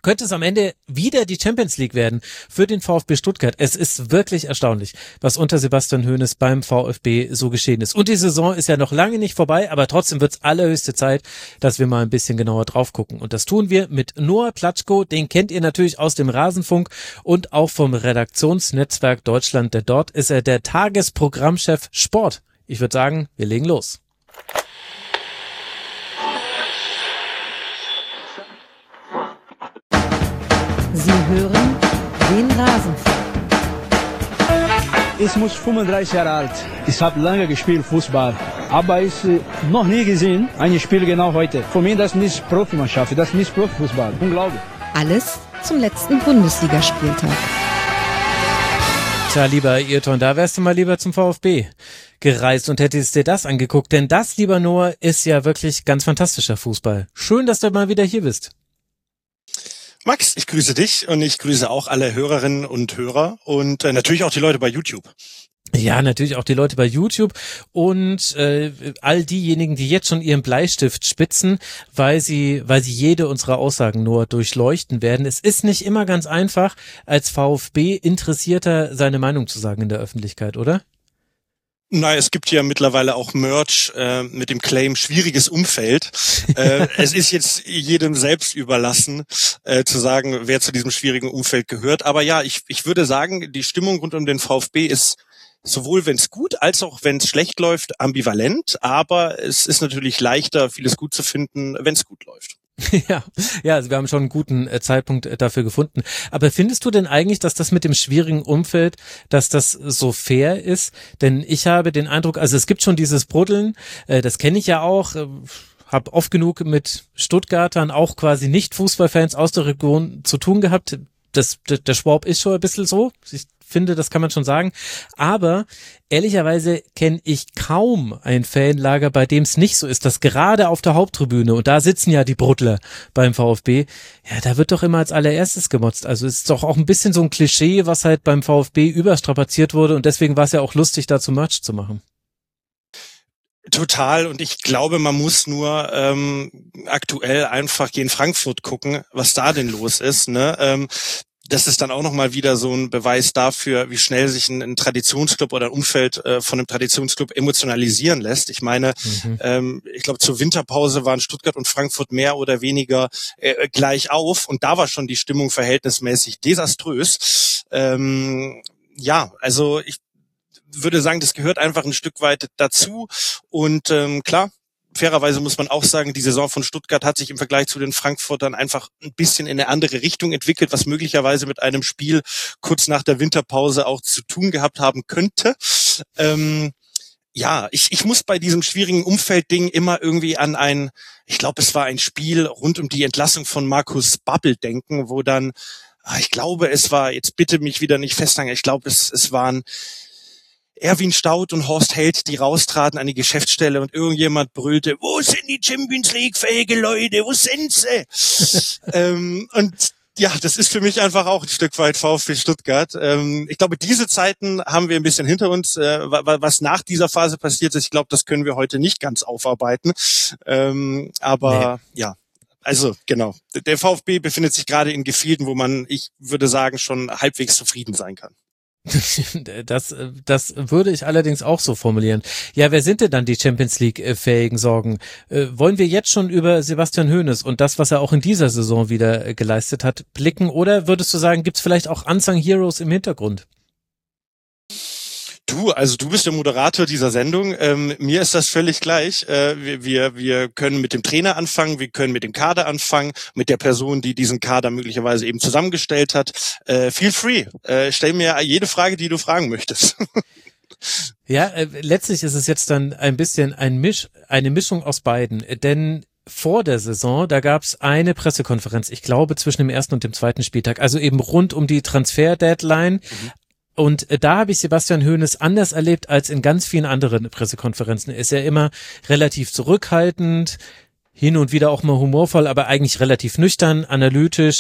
könnte es am Ende wieder die Champions League werden für den VfB Stuttgart. Es ist wirklich erstaunlich, was unter Sebastian Hoeneß beim VfB so geschehen ist. Und die Saison ist ja noch lange nicht vorbei, aber trotzdem wird es allerhöchste Zeit, dass wir mal ein bisschen genauer drauf gucken. Und das tun wir mit Noah Platschko, den kennt ihr natürlich aus dem Rasenfunk und auch vom Redaktionsnetzwerk Deutschland, denn dort ist er der Tagesprogrammchef Sport. Ich würde sagen, wir legen los. Sie hören den Rasenfunk. Ich muss 35 Jahre alt. Ich habe lange gespielt Fußball, aber ich noch nie gesehen ein Spiel genau heute. Für mich das ist nicht Profimannschaft, das ist nicht Profifußball. Unglaublich. Alles zum letzten Bundesligaspieltag. Tja, lieber Ayrton, da wärst du mal lieber zum VfB gereist und hättest dir das angeguckt, denn das, lieber Noah, ist ja wirklich ganz fantastischer Fußball. Schön, dass du mal wieder hier bist. Max, ich grüße dich und ich grüße auch alle Hörerinnen und Hörer und natürlich auch die Leute bei YouTube. Ja, natürlich auch die Leute bei YouTube und all diejenigen, die jetzt schon ihren Bleistift spitzen, weil sie jede unserer Aussagen nur durchleuchten werden. Es ist nicht immer ganz einfach, als VfB-Interessierter seine Meinung zu sagen in der Öffentlichkeit, oder? Na, es gibt ja mittlerweile auch Merch mit dem Claim schwieriges Umfeld. Es ist jetzt jedem selbst überlassen, zu sagen, wer zu diesem schwierigen Umfeld gehört. Aber ja, ich würde sagen, die Stimmung rund um den VfB ist sowohl, wenn es gut als auch wenn es schlecht läuft, ambivalent. Aber es ist natürlich leichter, vieles gut zu finden, wenn es gut läuft. Ja, also wir haben schon einen guten Zeitpunkt dafür gefunden. Aber findest du denn eigentlich, dass das mit dem schwierigen Umfeld, dass das so fair ist? Denn ich habe den Eindruck, also es gibt schon dieses Bruddeln, das kenne ich ja auch, habe oft genug mit Stuttgartern, auch quasi Nicht-Fußballfans aus der Region zu tun gehabt. Der Schwab ist schon ein bisschen so. Ich finde, das kann man schon sagen. Aber ehrlicherweise kenne ich kaum ein Fanlager, bei dem es nicht so ist, dass gerade auf der Haupttribüne, und da sitzen ja die Bruddler beim VfB, ja, da wird doch immer als allererstes gemotzt. Also es ist doch auch ein bisschen so ein Klischee, was halt beim VfB überstrapaziert wurde und deswegen war es ja auch lustig, dazu Merch zu machen. Total, und ich glaube, man muss nur aktuell einfach gegen Frankfurt gucken, was da denn los ist, ne? Das ist dann auch nochmal wieder so ein Beweis dafür, wie schnell sich ein Traditionsclub oder ein Umfeld von einem Traditionsclub emotionalisieren lässt. Ich meine, ich glaube, zur Winterpause waren Stuttgart und Frankfurt mehr oder weniger gleich auf und da war schon die Stimmung verhältnismäßig desaströs. Ja, also ich würde sagen, das gehört einfach ein Stück weit dazu und klar, fairerweise muss man auch sagen, die Saison von Stuttgart hat sich im Vergleich zu den Frankfurtern einfach ein bisschen in eine andere Richtung entwickelt, was möglicherweise mit einem Spiel kurz nach der Winterpause auch zu tun gehabt haben könnte. Ja, ich muss bei diesem schwierigen Umfeldding immer irgendwie an ich glaube, es war ein Spiel rund um die Entlassung von Markus Babbel denken, wo dann, ich glaube, es war, jetzt bitte mich wieder nicht festnageln, ich glaube, es waren Erwin Staudt und Horst Held, die raustraten an die Geschäftsstelle und irgendjemand brüllte, wo sind die Champions League fähige Leute, wo sind sie? Und ja, das ist für mich einfach auch ein Stück weit VfB Stuttgart. Ich glaube, diese Zeiten haben wir ein bisschen hinter uns. Was nach dieser Phase passiert ist, ich glaube, das können wir heute nicht ganz aufarbeiten. Aber nee. Ja. Also genau, der VfB befindet sich gerade in Gefilden, wo man, ich würde sagen, schon halbwegs zufrieden sein kann. Das würde ich allerdings auch so formulieren. Ja, wer sind denn dann die Champions League fähigen Sorgen? Wollen wir jetzt schon über Sebastian Hoeneß und das, was er auch in dieser Saison wieder geleistet hat, blicken? Oder würdest du sagen, gibt es vielleicht auch Unsung Heroes im Hintergrund? Du bist der Moderator dieser Sendung. Mir ist das völlig gleich. Wir können mit dem Trainer anfangen, wir können mit dem Kader anfangen, mit der Person, die diesen Kader möglicherweise eben zusammengestellt hat. Feel free. Stell mir jede Frage, die du fragen möchtest. Ja, letztlich ist es jetzt dann ein bisschen eine Mischung aus beiden, denn vor der Saison, da gab es eine Pressekonferenz, ich glaube zwischen dem ersten und dem zweiten Spieltag, also eben rund um die Transfer-Deadline. Und da habe ich Sebastian Hoeneß anders erlebt als in ganz vielen anderen Pressekonferenzen. Er ist ja immer relativ zurückhaltend, hin und wieder auch mal humorvoll, aber eigentlich relativ nüchtern, analytisch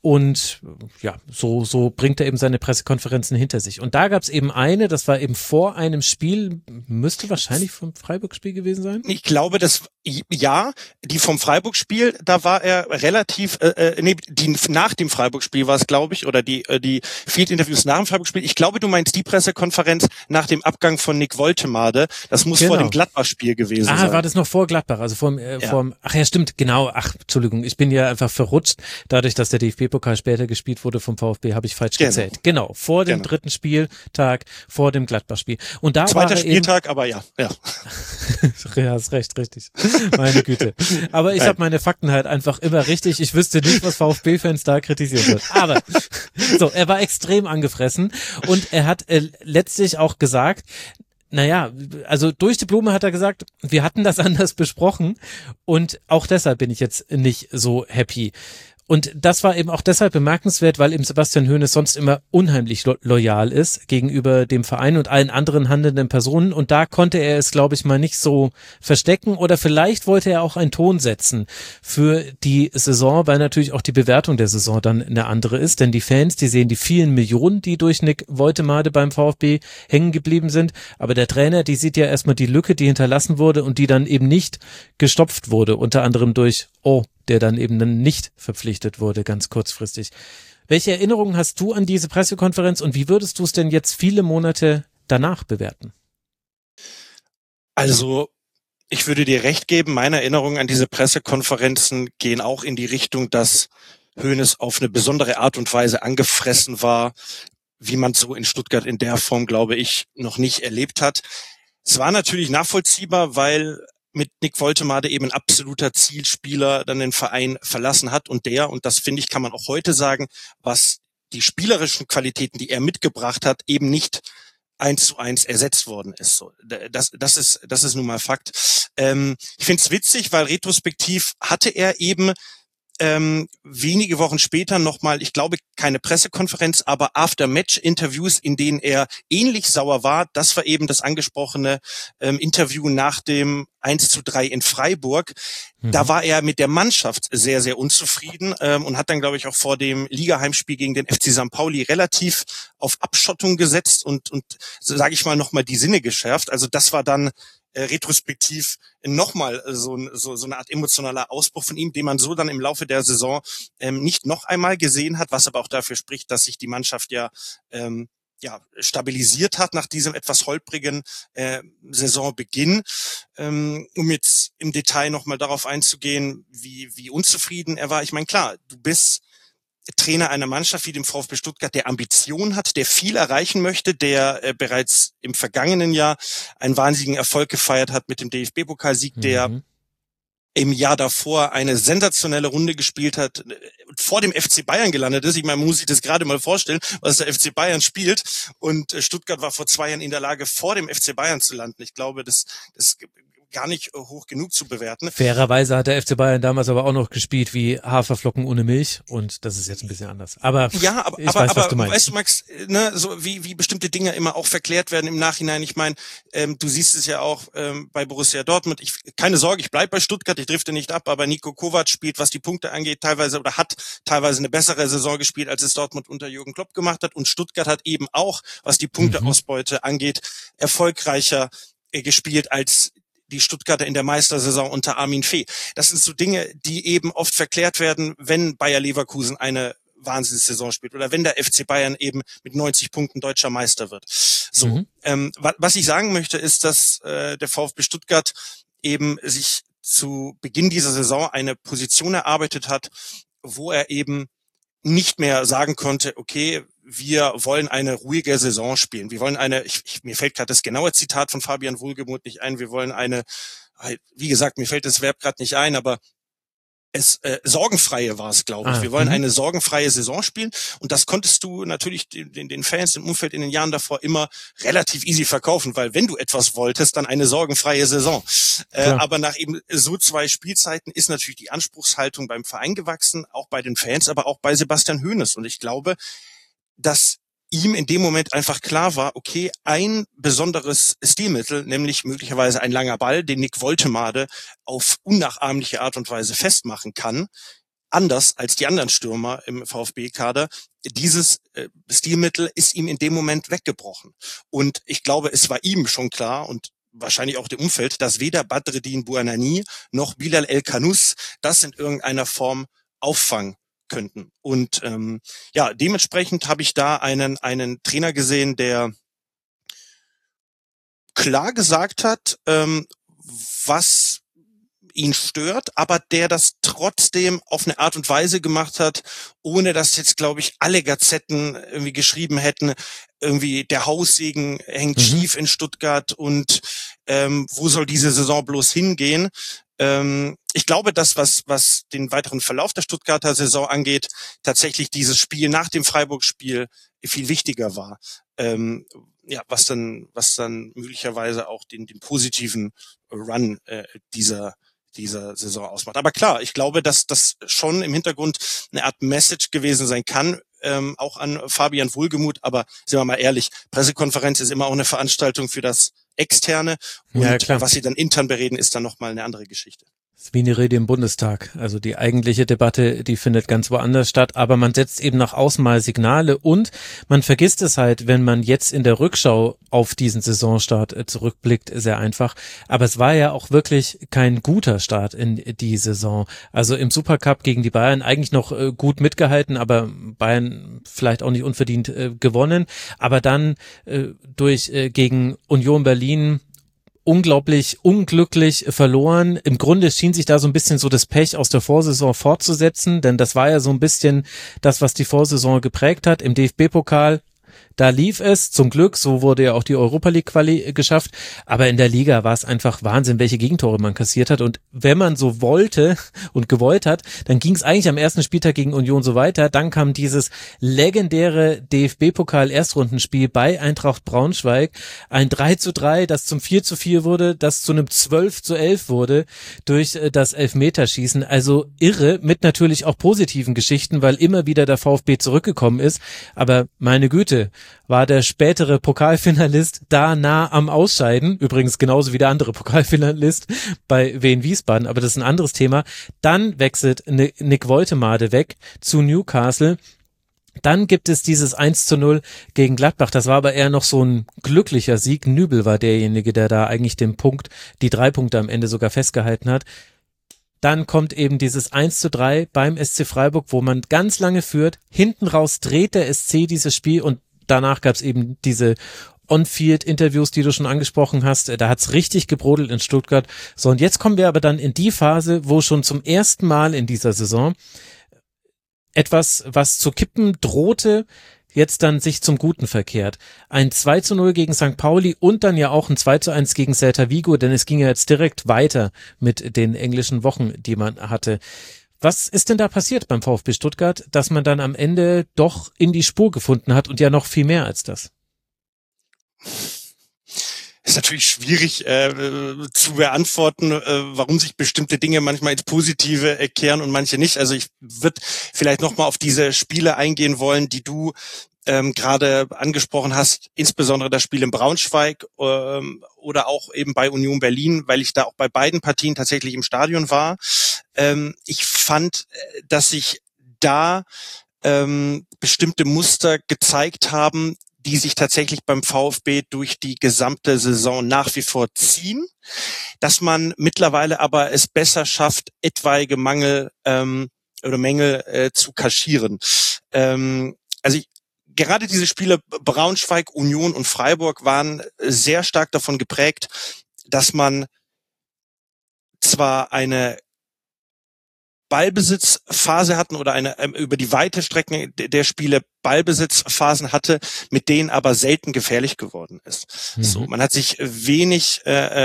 Und ja, so bringt er eben seine Pressekonferenzen hinter sich. Und da gab es eben eine, das war eben vor einem Spiel, müsste wahrscheinlich vom Freiburg-Spiel gewesen sein. Ich glaube, die vom Freiburg-Spiel, da war er relativ, die nach dem Freiburg-Spiel war es, glaube ich, oder die Field-Interviews nach dem Freiburg-Spiel. Ich glaube, du meinst die Pressekonferenz nach dem Abgang von Nick Woltemade. Das muss vor dem Gladbach-Spiel gewesen sein. War das noch vor Gladbach, also ach ja, stimmt, genau, Entschuldigung, ich bin ja einfach verrutscht, dadurch, dass der DFB-Pokal später gespielt wurde vom VfB, habe ich falsch gezählt. Genau, vor dem dritten Spieltag, vor dem Gladbach-Spiel. Und da Zweiter Spieltag, aber ja. Ja, hast recht, richtig. Meine Güte. Aber ich habe meine Fakten halt einfach immer richtig. Ich wüsste nicht, was VfB-Fans da kritisiert wird. Aber so, er war extrem angefressen und er hat letztlich auch gesagt, naja, also durch die Blume hat er gesagt, wir hatten das anders besprochen und auch deshalb bin ich jetzt nicht so happy. Und das war eben auch deshalb bemerkenswert, weil eben Sebastian Hoeneß sonst immer unheimlich loyal ist gegenüber dem Verein und allen anderen handelnden Personen. Und da konnte er es, glaube ich, mal nicht so verstecken. Oder vielleicht wollte er auch einen Ton setzen für die Saison, weil natürlich auch die Bewertung der Saison dann eine andere ist. Denn die Fans, die sehen die vielen Millionen, die durch Nick Woltemade beim VfB hängen geblieben sind. Aber der Trainer, die sieht ja erstmal die Lücke, die hinterlassen wurde und die dann eben nicht gestopft wurde. Unter anderem durch, der dann eben nicht verpflichtet wurde, ganz kurzfristig. Welche Erinnerungen hast du an diese Pressekonferenz und wie würdest du es denn jetzt viele Monate danach bewerten? Also, ich würde dir recht geben, meine Erinnerungen an diese Pressekonferenzen gehen auch in die Richtung, dass Hoeneß auf eine besondere Art und Weise angefressen war, wie man so in Stuttgart in der Form, glaube ich, noch nicht erlebt hat. Es war natürlich nachvollziehbar, weil mit Nick Woltemade eben ein absoluter Zielspieler dann den Verein verlassen hat und das finde ich, kann man auch heute sagen, was die spielerischen Qualitäten, die er mitgebracht hat, eben nicht 1:1 ersetzt worden ist. So, das ist nun mal Fakt. Ich finde es witzig, weil retrospektiv hatte er eben wenige Wochen später nochmal, ich glaube, keine Pressekonferenz, aber After-Match-Interviews, in denen er ähnlich sauer war. Das war eben das angesprochene Interview nach dem 1:3 in Freiburg. Da war er mit der Mannschaft sehr, sehr unzufrieden und hat dann, glaube ich, auch vor dem Ligaheimspiel gegen den FC St. Pauli relativ auf Abschottung gesetzt und sage ich mal, nochmal die Sinne geschärft. Also das war dann retrospektiv nochmal so eine Art emotionaler Ausbruch von ihm, den man so dann im Laufe der Saison nicht noch einmal gesehen hat, was aber auch dafür spricht, dass sich die Mannschaft ja stabilisiert hat nach diesem etwas holprigen Saisonbeginn. Um jetzt im Detail nochmal darauf einzugehen, wie unzufrieden er war. Ich meine, klar, du bist Trainer einer Mannschaft wie dem VfB Stuttgart, der Ambition hat, der viel erreichen möchte, der bereits im vergangenen Jahr einen wahnsinnigen Erfolg gefeiert hat mit dem DFB-Pokalsieg, der im Jahr davor eine sensationelle Runde gespielt hat, vor dem FC Bayern gelandet ist. Ich meine, man muss sich das gerade mal vorstellen, was der FC Bayern spielt. Und Stuttgart war vor 2 Jahren in der Lage, vor dem FC Bayern zu landen. Ich glaube, das gar nicht hoch genug zu bewerten. Fairerweise hat der FC Bayern damals aber auch noch gespielt wie Haferflocken ohne Milch und das ist jetzt ein bisschen anders. Aber ja, ich weiß, was du meinst. Weißt du, Max, ne, so wie bestimmte Dinge immer auch verklärt werden im Nachhinein. Ich meine, du siehst es ja auch bei Borussia Dortmund. Keine Sorge, ich bleib bei Stuttgart, ich drifte nicht ab, aber Niko Kovac spielt, was die Punkte angeht, hat teilweise eine bessere Saison gespielt, als es Dortmund unter Jürgen Klopp gemacht hat. Und Stuttgart hat eben auch, was die Punkteausbeute angeht, erfolgreicher gespielt als die Stuttgarter in der Meistersaison unter Armin Fee. Das sind so Dinge, die eben oft verklärt werden, wenn Bayer Leverkusen eine Wahnsinnssaison spielt oder wenn der FC Bayern eben mit 90 Punkten deutscher Meister wird. So, was ich sagen möchte, ist, dass der VfB Stuttgart eben sich zu Beginn dieser Saison eine Position erarbeitet hat, wo er eben nicht mehr sagen konnte, okay, wir wollen eine ruhige Saison spielen. Wir wollen mir fällt gerade das genaue Zitat von Fabian Wohlgemuth nicht ein, wir wollen wie gesagt, mir fällt das Verb gerade nicht ein, aber sorgenfreie war es, glaube ich. Wir wollen eine sorgenfreie Saison spielen und das konntest du natürlich den Fans im Umfeld in den Jahren davor immer relativ easy verkaufen, weil wenn du etwas wolltest, dann eine sorgenfreie Saison. Aber nach eben so 2 Spielzeiten ist natürlich die Anspruchshaltung beim Verein gewachsen, auch bei den Fans, aber auch bei Sebastian Hoeneß und ich glaube, dass ihm in dem Moment einfach klar war, okay, ein besonderes Stilmittel, nämlich möglicherweise ein langer Ball, den Nick Woltemade auf unnachahmliche Art und Weise festmachen kann, anders als die anderen Stürmer im VfB-Kader. Dieses Stilmittel ist ihm in dem Moment weggebrochen. Und ich glaube, es war ihm schon klar und wahrscheinlich auch dem Umfeld, dass weder Badreddin Bouanani noch Bilal El-Khanous das in irgendeiner Form auffangen könnten. Und dementsprechend habe ich da einen Trainer gesehen, der klar gesagt hat, was ihn stört, aber der das trotzdem auf eine Art und Weise gemacht hat, ohne dass jetzt, glaube ich, alle Gazetten irgendwie geschrieben hätten, irgendwie der Haussegen hängt schief in Stuttgart und wo soll diese Saison bloß hingehen? Ich glaube, dass was den weiteren Verlauf der Stuttgarter Saison angeht, tatsächlich dieses Spiel nach dem Freiburg-Spiel viel wichtiger war. Was dann möglicherweise auch den positiven Run dieser Saison ausmacht. Aber klar, ich glaube, dass das schon im Hintergrund eine Art Message gewesen sein kann, auch an Fabian Wohlgemuth. Aber sind wir mal ehrlich, Pressekonferenz ist immer auch eine Veranstaltung für das Externe. Und was sie dann intern bereden, ist dann nochmal eine andere Geschichte. Das ist wie eine Rede im Bundestag. Also die eigentliche Debatte, die findet ganz woanders statt, aber man setzt eben nach außen mal Signale und man vergisst es halt, wenn man jetzt in der Rückschau auf diesen Saisonstart zurückblickt, sehr einfach. Aber es war ja auch wirklich kein guter Start in die Saison. Also im Supercup gegen die Bayern eigentlich noch gut mitgehalten, aber Bayern vielleicht auch nicht unverdient gewonnen. Aber dann gegen Union Berlin unglaublich unglücklich verloren. Im Grunde schien sich da so ein bisschen so das Pech aus der Vorsaison fortzusetzen, denn das war ja so ein bisschen das, was die Vorsaison geprägt hat. Im DFB-Pokal, da lief es, zum Glück, so wurde ja auch die Europa-League-Quali geschafft, aber in der Liga war es einfach Wahnsinn, welche Gegentore man kassiert hat und wenn man so wollte und gewollt hat, dann ging es eigentlich am ersten Spieltag gegen Union so weiter, dann kam dieses legendäre DFB-Pokal-Erstrundenspiel bei Eintracht Braunschweig, ein 3:3, das zum 4:4 wurde, das zu einem 12:11 wurde durch das Elfmeterschießen, also irre, mit natürlich auch positiven Geschichten, weil immer wieder der VfB zurückgekommen ist, aber meine Güte, war der spätere Pokalfinalist da nah am Ausscheiden, übrigens genauso wie der andere Pokalfinalist bei Wien Wiesbaden, aber das ist ein anderes Thema. Dann wechselt Nick Woltemade weg zu Newcastle. Dann gibt es dieses 1:0 gegen Gladbach, das war aber eher noch so ein glücklicher Sieg. Nübel war derjenige, der da eigentlich die 3 Punkte am Ende sogar festgehalten hat. Dann kommt eben dieses 1:3 beim SC Freiburg, wo man ganz lange führt. Hinten raus dreht der SC dieses Spiel und danach gab es eben diese On-Field-Interviews, die du schon angesprochen hast. Da hat's richtig gebrodelt in Stuttgart. So, und jetzt kommen wir aber dann in die Phase, wo schon zum ersten Mal in dieser Saison etwas, was zu kippen drohte, jetzt dann sich zum Guten verkehrt. Ein 2:0 gegen St. Pauli und dann ja auch ein 2:1 gegen Celta Vigo, denn es ging ja jetzt direkt weiter mit den englischen Wochen, die man hatte. Was ist denn da passiert beim VfB Stuttgart, dass man dann am Ende doch in die Spur gefunden hat und ja noch viel mehr als das? Ist natürlich schwierig zu beantworten, warum sich bestimmte Dinge manchmal ins Positive kehren und manche nicht. Also ich würde vielleicht nochmal auf diese Spiele eingehen wollen, die du gerade angesprochen hast, insbesondere das Spiel in Braunschweig oder auch eben bei Union Berlin, weil ich da auch bei beiden Partien tatsächlich im Stadion war. Ich fand, dass sich da bestimmte Muster gezeigt haben, die sich tatsächlich beim VfB durch die gesamte Saison nach wie vor ziehen, dass man mittlerweile aber es besser schafft, etwaige Mängel zu kaschieren. Gerade diese Spiele Braunschweig, Union und Freiburg waren sehr stark davon geprägt, dass man zwar eine Ballbesitzphase hatten oder eine über die weite Strecken der Spiele Ballbesitzphasen hatte, mit denen aber selten gefährlich geworden ist. So, man hat sich wenig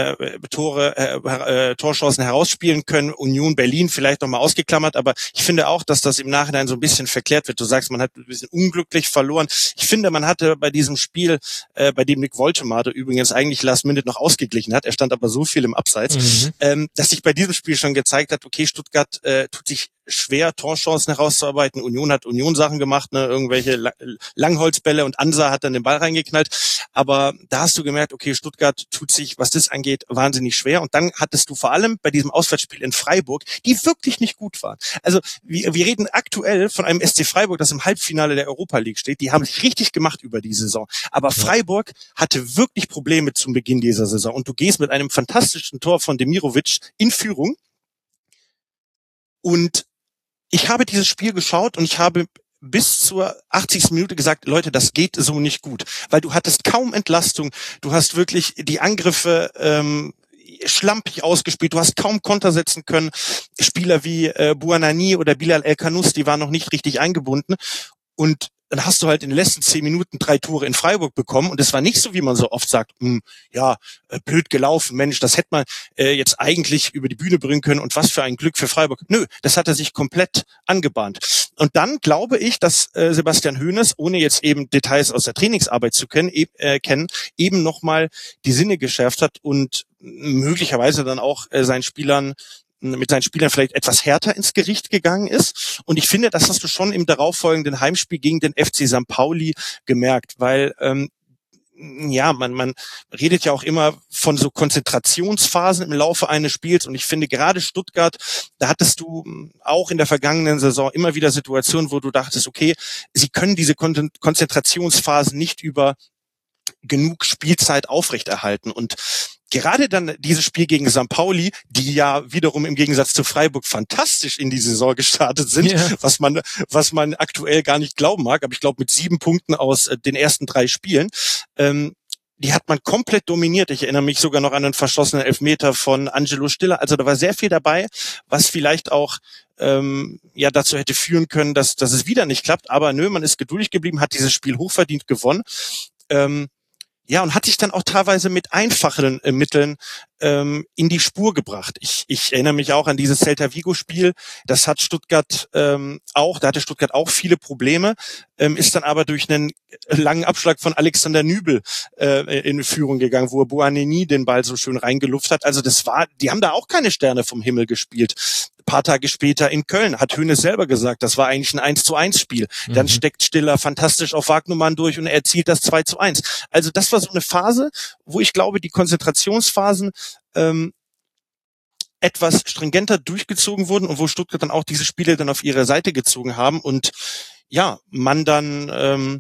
Torchancen herausspielen können. Union Berlin vielleicht nochmal ausgeklammert, aber ich finde auch, dass das im Nachhinein so ein bisschen verklärt wird. Du sagst, man hat ein bisschen unglücklich verloren. Ich finde, man hatte bei diesem Spiel, bei dem Nick Woltemade übrigens eigentlich Last Minute noch ausgeglichen hat, er stand aber so viel im Abseits, dass sich bei diesem Spiel schon gezeigt hat, okay, Stuttgart tut sich schwer, Torchancen herauszuarbeiten. Union hat Union-Sachen gemacht, ne, irgendwelche Langholzbälle und Ansa hat dann den Ball reingeknallt. Aber da hast du gemerkt, okay, Stuttgart tut sich, was das angeht, wahnsinnig schwer. Und dann hattest du vor allem bei diesem Auswärtsspiel in Freiburg, die wirklich nicht gut waren. Also wir reden aktuell von einem SC Freiburg, das im Halbfinale der Europa League steht. Die haben sich richtig gemacht über die Saison. Aber Freiburg hatte wirklich Probleme zum Beginn dieser Saison. Und du gehst mit einem fantastischen Tor von Demirovic in Führung. Und ich habe dieses Spiel geschaut und ich habe bis zur 80. Minute gesagt, Leute, das geht so nicht gut. Weil du hattest kaum Entlastung. Du hast wirklich die Angriffe schlampig ausgespielt. Du hast kaum Konter setzen können. Spieler wie Bouanani oder Bilal El-Khanous, die waren noch nicht richtig eingebunden. Und dann hast du halt in den letzten 10 Minuten 3 Tore in Freiburg bekommen. Und es war nicht so, wie man so oft sagt, blöd gelaufen, Mensch, das hätte man jetzt eigentlich über die Bühne bringen können und was für ein Glück für Freiburg. Nö, das hat er sich komplett angebahnt. Und dann glaube ich, dass Sebastian Hoeneß, ohne jetzt eben Details aus der Trainingsarbeit zu kennen, eben nochmal die Sinne geschärft hat und möglicherweise dann auch mit seinen Spielern vielleicht etwas härter ins Gericht gegangen ist. Und ich finde, das hast du schon im darauffolgenden Heimspiel gegen den FC St. Pauli gemerkt, weil man redet ja auch immer von so Konzentrationsphasen im Laufe eines Spiels. Und ich finde gerade Stuttgart, da hattest du auch in der vergangenen Saison immer wieder Situationen, wo du dachtest, okay, sie können diese Konzentrationsphasen nicht über genug Spielzeit aufrechterhalten. Und gerade dann dieses Spiel gegen St. Pauli, die ja wiederum im Gegensatz zu Freiburg fantastisch in die Saison gestartet sind, was man aktuell gar nicht glauben mag, aber ich glaube mit 7 Punkten aus den ersten 3 Spielen, die hat man komplett dominiert. Ich erinnere mich sogar noch an einen verschossenen Elfmeter von Angelo Stiller. Also da war sehr viel dabei, was vielleicht auch dazu hätte führen können, dass es wieder nicht klappt. Aber nö, man ist geduldig geblieben, hat dieses Spiel hochverdient gewonnen. Und hat sich dann auch teilweise mit einfachen Mitteln in die Spur gebracht. Ich erinnere mich auch an dieses Celta-Vigo-Spiel. Das hat Stuttgart da hatte Stuttgart auch viele Probleme, ist dann aber durch einen langen Abschlag von Alexander Nübel in Führung gegangen, wo Bouanani den Ball so schön reingelupft hat. Also die haben da auch keine Sterne vom Himmel gespielt. Ein paar Tage später in Köln hat Hoeneß selber gesagt, das war eigentlich ein 1:1 Spiel. Dann steckt Stiller fantastisch auf Wagnumann durch und er erzielt das 2:1. Also das war so eine Phase, wo ich glaube, die Konzentrationsphasen etwas stringenter durchgezogen wurden und wo Stuttgart dann auch diese Spiele dann auf ihre Seite gezogen haben und man dann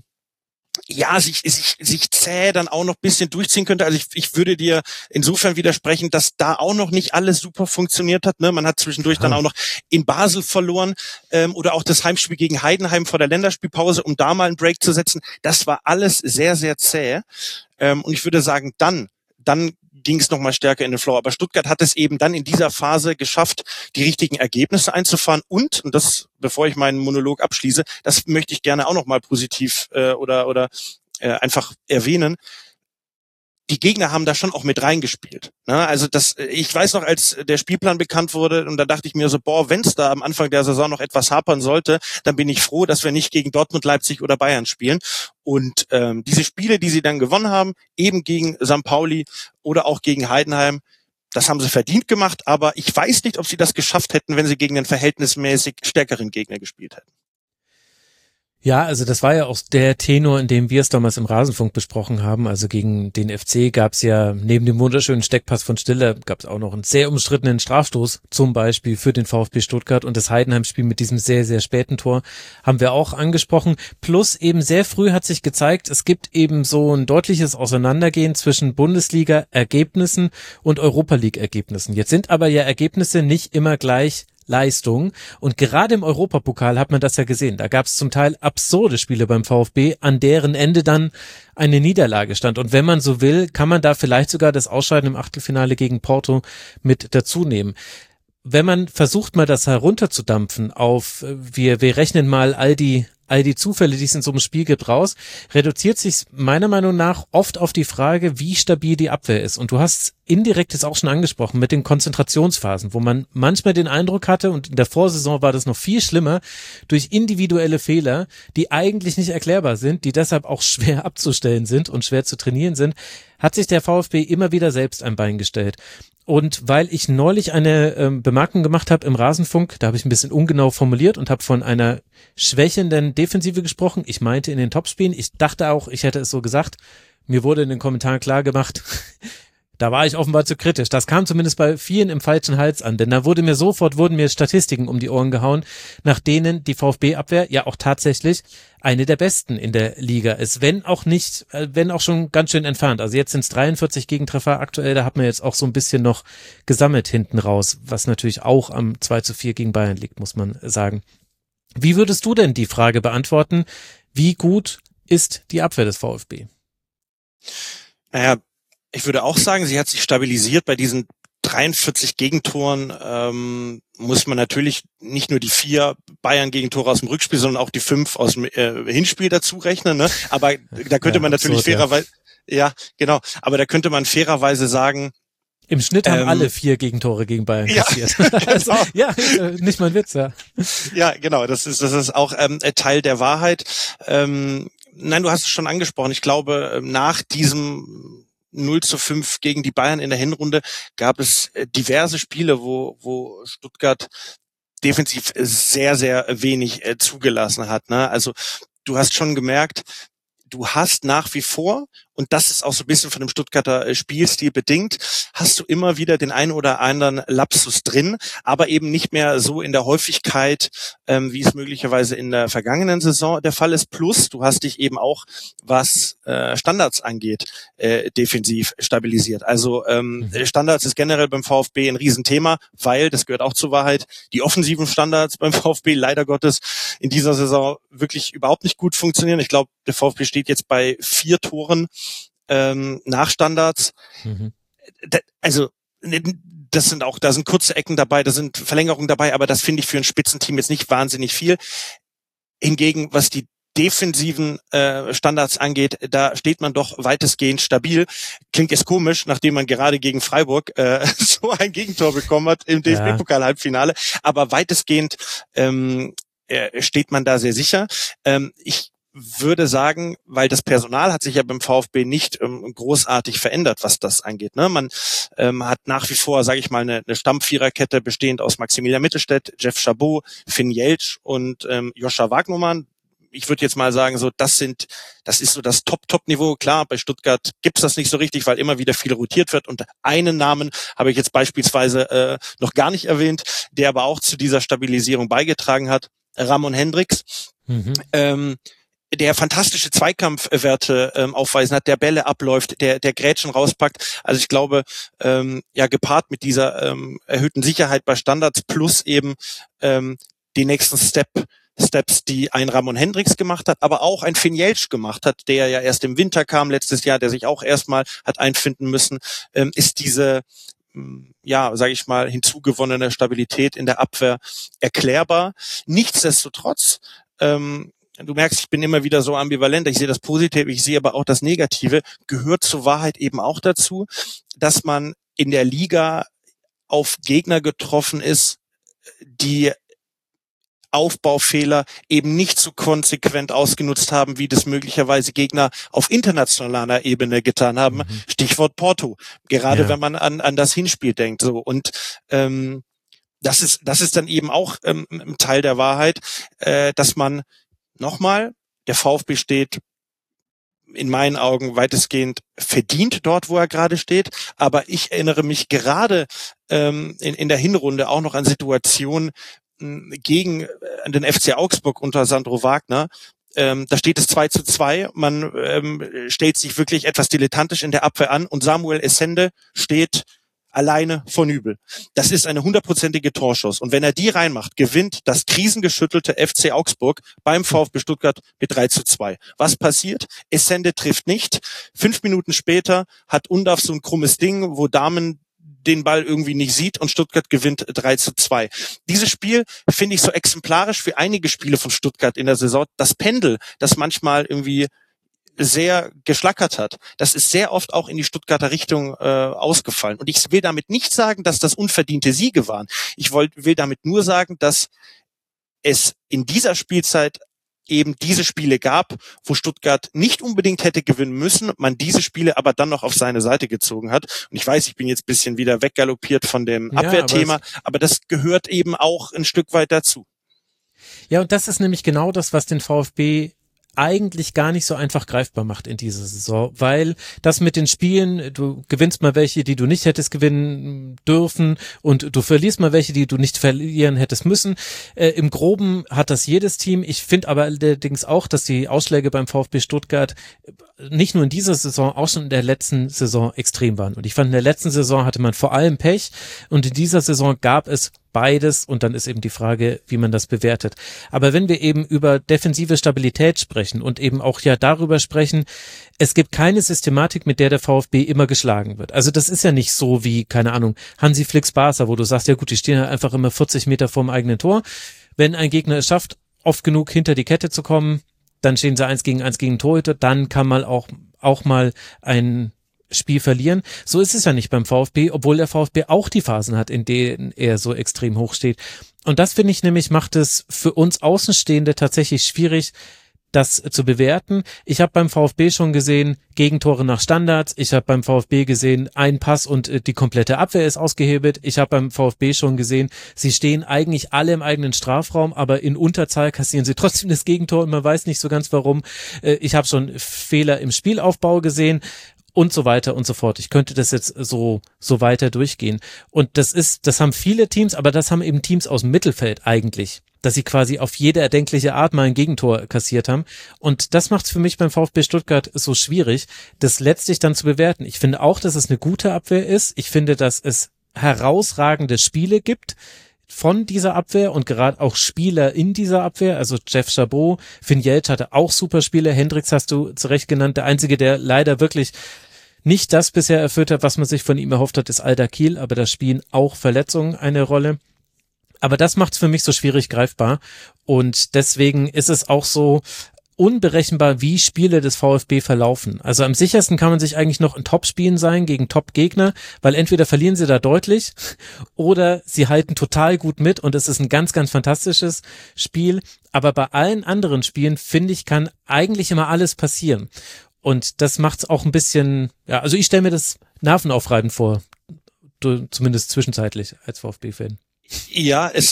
sich zäh dann auch noch ein bisschen durchziehen könnte. Also ich würde dir insofern widersprechen, dass da auch noch nicht alles super funktioniert hat. Ne? Man hat zwischendurch dann auch noch in Basel verloren oder auch das Heimspiel gegen Heidenheim vor der Länderspielpause, um da mal einen Break zu setzen. Das war alles sehr, sehr zäh. Und ich würde sagen, dann ging es nochmal stärker in den Flow. Aber Stuttgart hat es eben dann in dieser Phase geschafft, die richtigen Ergebnisse einzufahren. Und das, bevor ich meinen Monolog abschließe, das möchte ich gerne auch nochmal positiv oder einfach erwähnen. Die Gegner haben da schon auch mit reingespielt. Ne? Also ich weiß noch, als der Spielplan bekannt wurde, und da dachte ich mir so, wenn es da am Anfang der Saison noch etwas hapern sollte, dann bin ich froh, dass wir nicht gegen Dortmund, Leipzig oder Bayern spielen. Und diese Spiele, die sie dann gewonnen haben, eben gegen St. Pauli oder auch gegen Heidenheim, das haben sie verdient gemacht, aber ich weiß nicht, ob sie das geschafft hätten, wenn sie gegen einen verhältnismäßig stärkeren Gegner gespielt hätten. Ja, also das war ja auch der Tenor, in dem wir es damals im Rasenfunk besprochen haben. Also gegen den FC gab es ja neben dem wunderschönen Steckpass von Stiller, gab es auch noch einen sehr umstrittenen Strafstoß, zum Beispiel für den VfB Stuttgart, und das Heidenheim-Spiel mit diesem sehr, sehr späten Tor haben wir auch angesprochen. Plus eben sehr früh hat sich gezeigt, es gibt eben so ein deutliches Auseinandergehen zwischen Bundesliga-Ergebnissen und Europa-League-Ergebnissen. Jetzt sind aber ja Ergebnisse nicht immer gleich Leistung. Und gerade im Europapokal hat man das ja gesehen. Da gab es zum Teil absurde Spiele beim VfB, an deren Ende dann eine Niederlage stand. Und wenn man so will, kann man da vielleicht sogar das Ausscheiden im Achtelfinale gegen Porto mit dazu nehmen. Wenn man versucht, mal das herunterzudampfen auf, wir rechnen mal all die Zufälle, die es in so einem Spiel gibt, raus, reduziert sich meiner Meinung nach oft auf die Frage, wie stabil die Abwehr ist. Und du hast indirekt jetzt auch schon angesprochen mit den Konzentrationsphasen, wo man manchmal den Eindruck hatte, und in der Vorsaison war das noch viel schlimmer, durch individuelle Fehler, die eigentlich nicht erklärbar sind, die deshalb auch schwer abzustellen sind und schwer zu trainieren sind, hat sich der VfB immer wieder selbst ein Bein gestellt. Und weil ich neulich eine Bemerkung gemacht habe im Rasenfunk, da habe ich ein bisschen ungenau formuliert und habe von einer schwächenden Defensive gesprochen. Ich meinte in den Topspielen, ich dachte auch, ich hätte es so gesagt. Mir wurde in den Kommentaren klar gemacht, da war ich offenbar zu kritisch. Das kam zumindest bei vielen im falschen Hals an, denn da wurden mir Statistiken um die Ohren gehauen, nach denen die VfB-Abwehr ja auch tatsächlich eine der besten in der Liga ist, wenn auch schon ganz schön entfernt. Also jetzt sind es 43 Gegentreffer aktuell, da hat man jetzt auch so ein bisschen noch gesammelt hinten raus, was natürlich auch am 2:4 gegen Bayern liegt, muss man sagen. Wie würdest du denn die Frage beantworten, wie gut ist die Abwehr des VfB? Naja, ich würde auch sagen, sie hat sich stabilisiert. Bei diesen 43 Gegentoren muss man natürlich nicht nur die 4 Bayern-Gegentore aus dem Rückspiel, sondern auch die 5 aus dem Hinspiel dazu rechnen. Ne? Aber da könnte man natürlich fairerweise, ja genau, aber da könnte man fairerweise sagen, im Schnitt haben alle 4 Gegentore gegen Bayern kassiert. Also, ja, nicht mal ein Witz, ja. Ja, genau, das ist auch Teil der Wahrheit. Nein, du hast es schon angesprochen. Ich glaube, nach diesem 0:5 gegen die Bayern in der Hinrunde gab es diverse Spiele, wo Stuttgart defensiv sehr, sehr wenig zugelassen hat. Ne? Also du hast schon gemerkt, du hast nach wie vor, und das ist auch so ein bisschen von dem Stuttgarter Spielstil bedingt, hast du immer wieder den einen oder anderen Lapsus drin, aber eben nicht mehr so in der Häufigkeit, wie es möglicherweise in der vergangenen Saison der Fall ist. Plus, du hast dich eben auch, was Standards angeht, defensiv stabilisiert. Also Standards ist generell beim VfB ein Riesenthema, weil, das gehört auch zur Wahrheit, die offensiven Standards beim VfB leider Gottes in dieser Saison wirklich überhaupt nicht gut funktionieren. Ich glaube, der VfB steht jetzt bei 4 Toren nach Standards. Also da sind kurze Ecken dabei, da sind Verlängerungen dabei, aber das finde ich für ein Spitzenteam jetzt nicht wahnsinnig viel. Hingegen, was die defensiven Standards angeht, da steht man doch weitestgehend stabil. Klingt jetzt komisch, nachdem man gerade gegen Freiburg so ein Gegentor bekommen hat im DFB-Pokal-Halbfinale, aber weitestgehend steht man da sehr sicher. Ich würde sagen, weil das Personal hat sich ja beim VfB nicht großartig verändert, was das angeht. Ne? Man hat nach wie vor, sage ich mal, eine Stammviererkette bestehend aus Maximilian Mittelstädt, Jeff Chabot, Finn Jeltsch und Joscha Wagnumann. Ich würde jetzt mal sagen, so das ist so das Top-Niveau. Klar, bei Stuttgart gibt's das nicht so richtig, weil immer wieder viel rotiert wird. Und einen Namen habe ich jetzt beispielsweise noch gar nicht erwähnt, der aber auch zu dieser Stabilisierung beigetragen hat, Ramon Hendricks. Der fantastische Zweikampfwerte aufweisen hat, der Bälle abläuft, der Grätschen rauspackt. Also ich glaube, gepaart mit dieser erhöhten Sicherheit bei Standards plus eben die nächsten Steps, die ein Ramon Hendricks gemacht hat, aber auch ein Finn Jeltsch gemacht hat, der ja erst im Winter kam letztes Jahr, der sich auch erstmal hat einfinden müssen, ist diese sage ich mal, hinzugewonnene Stabilität in der Abwehr erklärbar. Nichtsdestotrotz, du merkst, ich bin immer wieder so ambivalent, ich sehe das Positive, ich sehe aber auch das Negative, gehört zur Wahrheit eben auch dazu, dass man in der Liga auf Gegner getroffen ist, die Aufbaufehler eben nicht so konsequent ausgenutzt haben, wie das möglicherweise Gegner auf internationaler Ebene getan haben. Stichwort Porto. Gerade wenn man an das Hinspiel denkt. So. Und das ist dann eben auch ein Teil der Wahrheit, dass man nochmal, der VfB steht in meinen Augen weitestgehend verdient dort, wo er gerade steht. Aber ich erinnere mich gerade in der Hinrunde auch noch an Situationen gegen den FC Augsburg unter Sandro Wagner. Da steht es 2:2. Man stellt sich wirklich etwas dilettantisch in der Abwehr an und Samuel Essende steht alleine vor Nübel. Das ist eine 100%ige Torschuss. Und wenn er die reinmacht, gewinnt das krisengeschüttelte FC Augsburg beim VfB Stuttgart mit 3:2. Was passiert? Essende trifft nicht. 5 Minuten später hat Undav so ein krummes Ding, wo Dahmen den Ball irgendwie nicht sieht und Stuttgart gewinnt 3:2. Dieses Spiel finde ich so exemplarisch für einige Spiele von Stuttgart in der Saison. Das Pendel, das manchmal irgendwie sehr geschlackert hat, das ist sehr oft auch in die Stuttgarter Richtung ausgefallen. Und ich will damit nicht sagen, dass das unverdiente Siege waren. Ich will damit nur sagen, dass es in dieser Spielzeit eben diese Spiele gab, wo Stuttgart nicht unbedingt hätte gewinnen müssen, man diese Spiele aber dann noch auf seine Seite gezogen hat. Und ich weiß, ich bin jetzt ein bisschen wieder weggaloppiert von dem Abwehrthema, aber das gehört eben auch ein Stück weit dazu. Ja, und das ist nämlich genau das, was den VfB eigentlich gar nicht so einfach greifbar macht in dieser Saison, weil das mit den Spielen, du gewinnst mal welche, die du nicht hättest gewinnen dürfen und du verlierst mal welche, die du nicht verlieren hättest müssen. Im Groben hat das jedes Team. Ich finde aber allerdings auch, dass die Ausschläge beim VfB Stuttgart nicht nur in dieser Saison, auch schon in der letzten Saison extrem waren. Und ich fand, in der letzten Saison hatte man vor allem Pech und in dieser Saison gab es beides und dann ist eben die Frage, wie man das bewertet. Aber wenn wir eben über defensive Stabilität sprechen und eben auch ja darüber sprechen, es gibt keine Systematik, mit der der VfB immer geschlagen wird. Also das ist ja nicht so wie, keine Ahnung, Hansi Flicks Barca, wo du sagst, ja gut, die stehen ja einfach immer 40 Meter vorm eigenen Tor. Wenn ein Gegner es schafft, oft genug hinter die Kette zu kommen, dann stehen sie 1 gegen Torhüter, dann kann man auch mal ein Spiel verlieren. So ist es ja nicht beim VfB, obwohl der VfB auch die Phasen hat, in denen er so extrem hoch steht. Und das, finde ich nämlich, macht es für uns Außenstehende tatsächlich schwierig, das zu bewerten. Ich habe beim VfB schon gesehen, Gegentore nach Standards. Ich habe beim VfB gesehen, ein Pass und die komplette Abwehr ist ausgehebelt. Ich habe beim VfB schon gesehen, sie stehen eigentlich alle im eigenen Strafraum, aber in Unterzahl kassieren sie trotzdem das Gegentor und man weiß nicht so ganz warum. Ich habe schon Fehler im Spielaufbau gesehen. Und so weiter und so fort. Ich könnte das jetzt so weiter durchgehen. Und das haben viele Teams, aber das haben eben Teams aus dem Mittelfeld eigentlich, dass sie quasi auf jede erdenkliche Art mal ein Gegentor kassiert haben. Und das macht es für mich beim VfB Stuttgart so schwierig, das letztlich dann zu bewerten. Ich finde auch, dass es eine gute Abwehr ist. Ich finde, dass es herausragende Spiele gibt von dieser Abwehr und gerade auch Spieler in dieser Abwehr, also Jeff Chabot, Finn Jeltsch hatte auch super Spiele, Hendricks hast du zu Recht genannt, der Einzige, der leider wirklich nicht das bisher erfüllt hat, was man sich von ihm erhofft hat, ist Alda Kiel, aber da spielen auch Verletzungen eine Rolle. Aber das macht es für mich so schwierig greifbar und deswegen ist es auch so unberechenbar, wie Spiele des VfB verlaufen. Also am sichersten kann man sich eigentlich noch in Top-Spielen sein gegen Top-Gegner, weil entweder verlieren sie da deutlich oder sie halten total gut mit und es ist ein ganz, ganz fantastisches Spiel. Aber bei allen anderen Spielen, finde ich, kann eigentlich immer alles passieren. Und das macht es auch ein bisschen, ja, also ich stelle mir das nervenaufreibend vor, zumindest zwischenzeitlich als VfB-Fan. Ja, es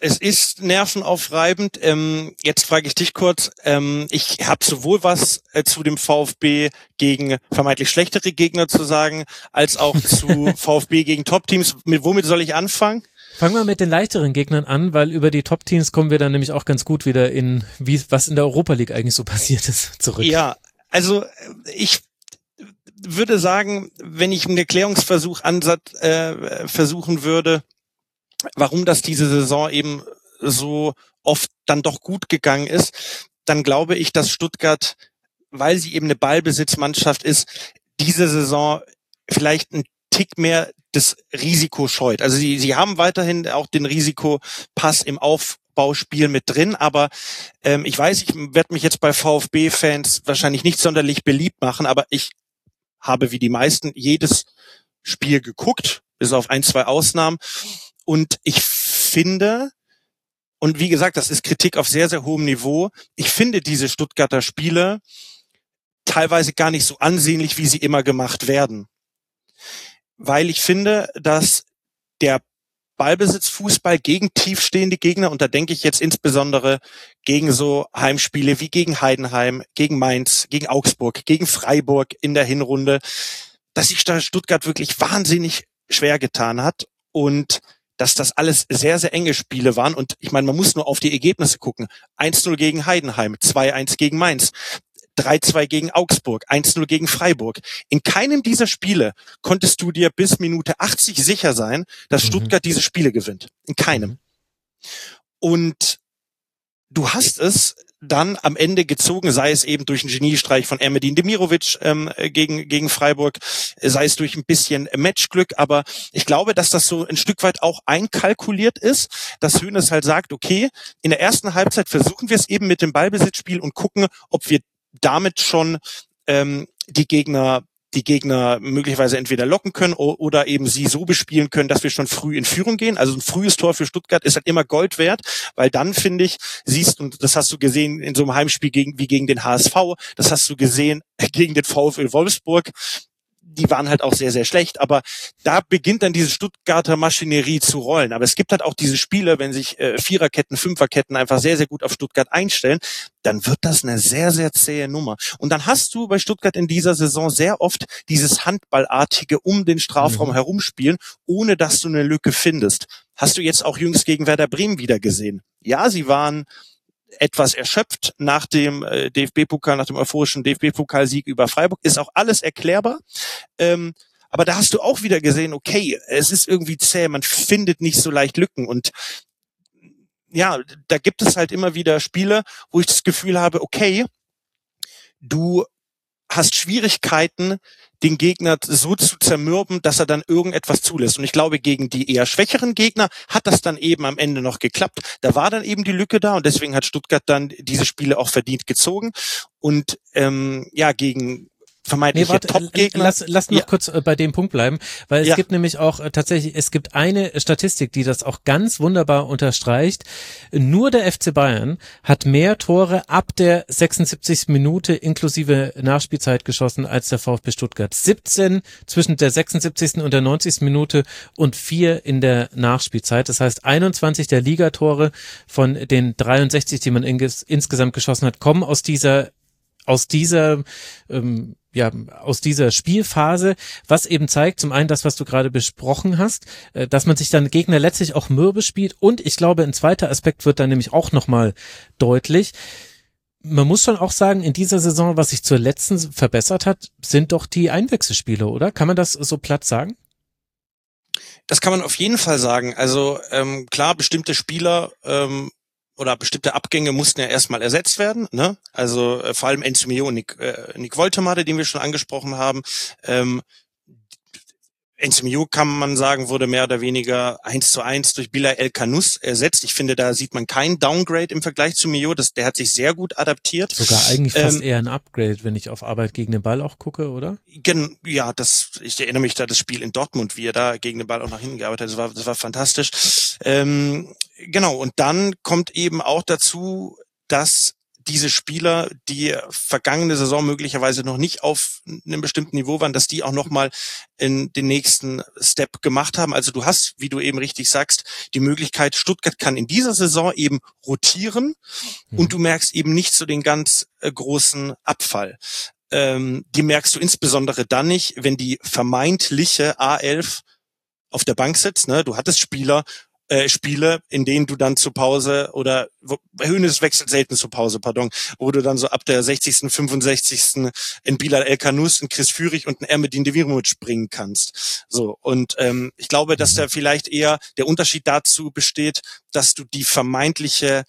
ist nervenaufreibend. Jetzt frage ich dich kurz. Ich habe sowohl was zu dem VfB gegen vermeintlich schlechtere Gegner zu sagen, als auch zu VfB gegen Top-Teams. Womit soll ich anfangen? Fangen wir mit den leichteren Gegnern an, weil über die Top-Teams kommen wir dann nämlich auch ganz gut wieder in, was in der Europa League eigentlich so passiert ist, zurück. Ja, also ich würde sagen, wenn ich einen Erklärungsversuch versuchen würde, warum das diese Saison eben so oft dann doch gut gegangen ist, dann glaube ich, dass Stuttgart, weil sie eben eine Ballbesitzmannschaft ist, diese Saison vielleicht einen Tick mehr das Risiko scheut. Also sie haben weiterhin auch den Risikopass im Aufbauspiel mit drin, aber ich weiß, ich werde mich jetzt bei VfB-Fans wahrscheinlich nicht sonderlich beliebt machen, aber ich habe wie die meisten jedes Spiel geguckt, bis auf 1, 2 Ausnahmen. Und ich finde, und wie gesagt, das ist Kritik auf sehr, sehr hohem Niveau, ich finde diese Stuttgarter Spiele teilweise gar nicht so ansehnlich, wie sie immer gemacht werden. Weil ich finde, dass der Ballbesitzfußball gegen tiefstehende Gegner, und da denke ich jetzt insbesondere gegen so Heimspiele wie gegen Heidenheim, gegen Mainz, gegen Augsburg, gegen Freiburg in der Hinrunde, dass sich Stuttgart wirklich wahnsinnig schwer getan hat und dass das alles sehr, sehr enge Spiele waren. Und ich meine, man muss nur auf die Ergebnisse gucken. 1-0 gegen Heidenheim, 2-1 gegen Mainz, 3-2 gegen Augsburg, 1-0 gegen Freiburg. In keinem dieser Spiele konntest du dir bis Minute 80 sicher sein, dass Stuttgart diese Spiele gewinnt. In keinem. Und du hast es dann am Ende gezogen, sei es eben durch einen Geniestreich von Ermedin Demirovic gegen Freiburg, sei es durch ein bisschen Matchglück, aber ich glaube, dass das so ein Stück weit auch einkalkuliert ist, dass Hoeneß halt sagt, okay, in der ersten Halbzeit versuchen wir es eben mit dem Ballbesitzspiel und gucken, ob wir damit schon die Gegner möglicherweise entweder locken können oder eben sie so bespielen können, dass wir schon früh in Führung gehen. Also ein frühes Tor für Stuttgart ist halt immer Gold wert, weil dann, finde ich, siehst, und das hast du gesehen in so einem Heimspiel wie gegen den HSV, das hast du gesehen gegen den VfL Wolfsburg, die waren halt auch sehr, sehr schlecht, aber da beginnt dann diese Stuttgarter Maschinerie zu rollen. Aber es gibt halt auch diese Spiele, wenn sich Viererketten, Fünferketten einfach sehr, sehr gut auf Stuttgart einstellen, dann wird das eine sehr, sehr zähe Nummer. Und dann hast du bei Stuttgart in dieser Saison sehr oft dieses Handballartige um den Strafraum herumspielen, ohne dass du eine Lücke findest. Hast du jetzt auch jüngst gegen Werder Bremen wieder gesehen? Ja, sie waren etwas erschöpft nach dem DFB-Pokal, nach dem euphorischen DFB-Pokalsieg über Freiburg, ist auch alles erklärbar. Aber da hast du auch wieder gesehen, okay, es ist irgendwie zäh, man findet nicht so leicht Lücken. Und ja, da gibt es halt immer wieder Spiele, wo ich das Gefühl habe, okay, du hast Schwierigkeiten, den Gegner so zu zermürben, dass er dann irgendetwas zulässt. Und ich glaube, gegen die eher schwächeren Gegner hat das dann eben am Ende noch geklappt. Da war dann eben die Lücke da und deswegen hat Stuttgart dann diese Spiele auch verdient gezogen. Und gegen vermeintliche Top-Gegner. Lass noch kurz bei dem Punkt bleiben, weil es gibt nämlich auch tatsächlich, es gibt eine Statistik, die das auch ganz wunderbar unterstreicht. Nur der FC Bayern hat mehr Tore ab der 76. Minute inklusive Nachspielzeit geschossen als der VfB Stuttgart. 17 zwischen der 76. und der 90. Minute und 4 in der Nachspielzeit. Das heißt, 21 der Ligatore von den 63, die man insgesamt geschossen hat, kommen aus dieser Spielphase, was eben zeigt, zum einen das, was du gerade besprochen hast, dass man sich dann Gegner letztlich auch mürbe spielt und ich glaube, ein zweiter Aspekt wird dann nämlich auch nochmal deutlich. Man muss schon auch sagen, in dieser Saison, was sich zur letzten verbessert hat, sind doch die Einwechselspiele, oder? Kann man das so platt sagen? Das kann man auf jeden Fall sagen. Also klar, bestimmte Spieler oder bestimmte Abgänge mussten ja erstmal ersetzt werden, ne? Also vor allem Enzo Mio und Nick Woltemade, den wir schon angesprochen haben. Enzo Mio, kann man sagen, wurde mehr oder weniger 1:1 durch Bilal El-Khanous ersetzt. Ich finde, da sieht man keinen Downgrade im Vergleich zu Mio. Der hat sich sehr gut adaptiert. Sogar eigentlich fast eher ein Upgrade, wenn ich auf Arbeit gegen den Ball auch gucke, oder? Ja, ich erinnere mich da das Spiel in Dortmund, wie er da gegen den Ball auch nach hinten gearbeitet hat. Das war fantastisch. Genau, und dann kommt eben auch dazu, dass diese Spieler, die vergangene Saison möglicherweise noch nicht auf einem bestimmten Niveau waren, dass die auch nochmal in den nächsten Step gemacht haben. Also du hast, wie du eben richtig sagst, die Möglichkeit, Stuttgart kann in dieser Saison eben rotieren und du merkst eben nicht so den ganz großen Abfall. Die merkst du insbesondere dann nicht, wenn die vermeintliche A11 auf der Bank sitzt. Ne? Du hattest Spiele, in denen du dann zur Pause oder Hoeneß wechselt selten zur Pause, wo du dann so ab der 60., 65. in Bilal El-Khanous, in Chris Führig und in Ermedin Demirovic bringen kannst. So, und ich glaube, dass da vielleicht eher der Unterschied dazu besteht, dass du die vermeintliche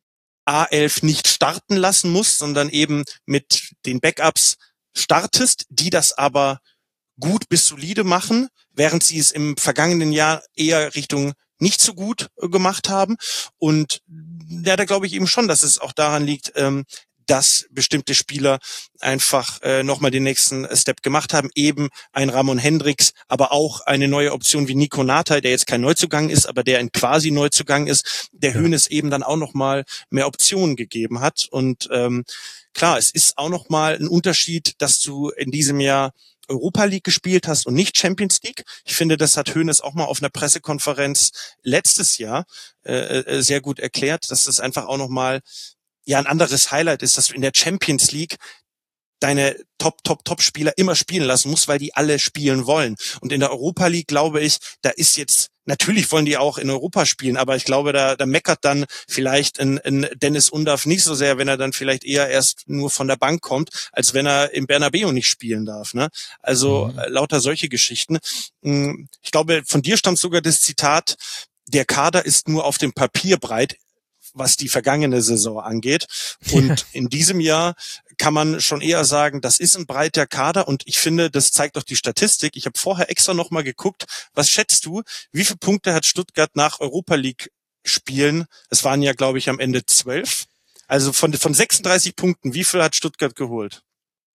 A11 nicht starten lassen musst, sondern eben mit den Backups startest, die das aber gut bis solide machen, während sie es im vergangenen Jahr eher Richtung nicht so gut gemacht haben. Und ja, da glaube ich eben schon, dass es auch daran liegt, dass bestimmte Spieler einfach nochmal den nächsten Step gemacht haben. Eben ein Ramon Hendricks, aber auch eine neue Option wie Nico Nathai, der jetzt kein Neuzugang ist, aber der ein quasi Neuzugang ist, der Hoeneß eben dann auch nochmal mehr Optionen gegeben hat. Und klar, es ist auch nochmal ein Unterschied, dass du in diesem Jahr Europa League gespielt hast und nicht Champions League. Ich finde, das hat Hoeneß auch mal auf einer Pressekonferenz letztes Jahr sehr gut erklärt, dass das einfach auch nochmal ein anderes Highlight ist, dass du in der Champions League deine Top-Spieler immer spielen lassen musst, weil die alle spielen wollen. Und in der Europa League, glaube ich, da ist jetzt, natürlich wollen die auch in Europa spielen, aber ich glaube, da meckert dann vielleicht ein Dennis Undav nicht so sehr, wenn er dann vielleicht eher erst nur von der Bank kommt, als wenn er im Bernabeu nicht spielen darf. Ne? Also lauter solche Geschichten. Ich glaube, von dir stammt sogar das Zitat, der Kader ist nur auf dem Papier breit, was die vergangene Saison angeht. Und in diesem Jahr kann man schon eher sagen, das ist ein breiter Kader und ich finde, das zeigt doch die Statistik. Ich habe vorher extra nochmal geguckt, was schätzt du, wie viele Punkte hat Stuttgart nach Europa League Spielen? Es waren ja, glaube ich, am Ende 12. Also von 36 Punkten, wie viel hat Stuttgart geholt?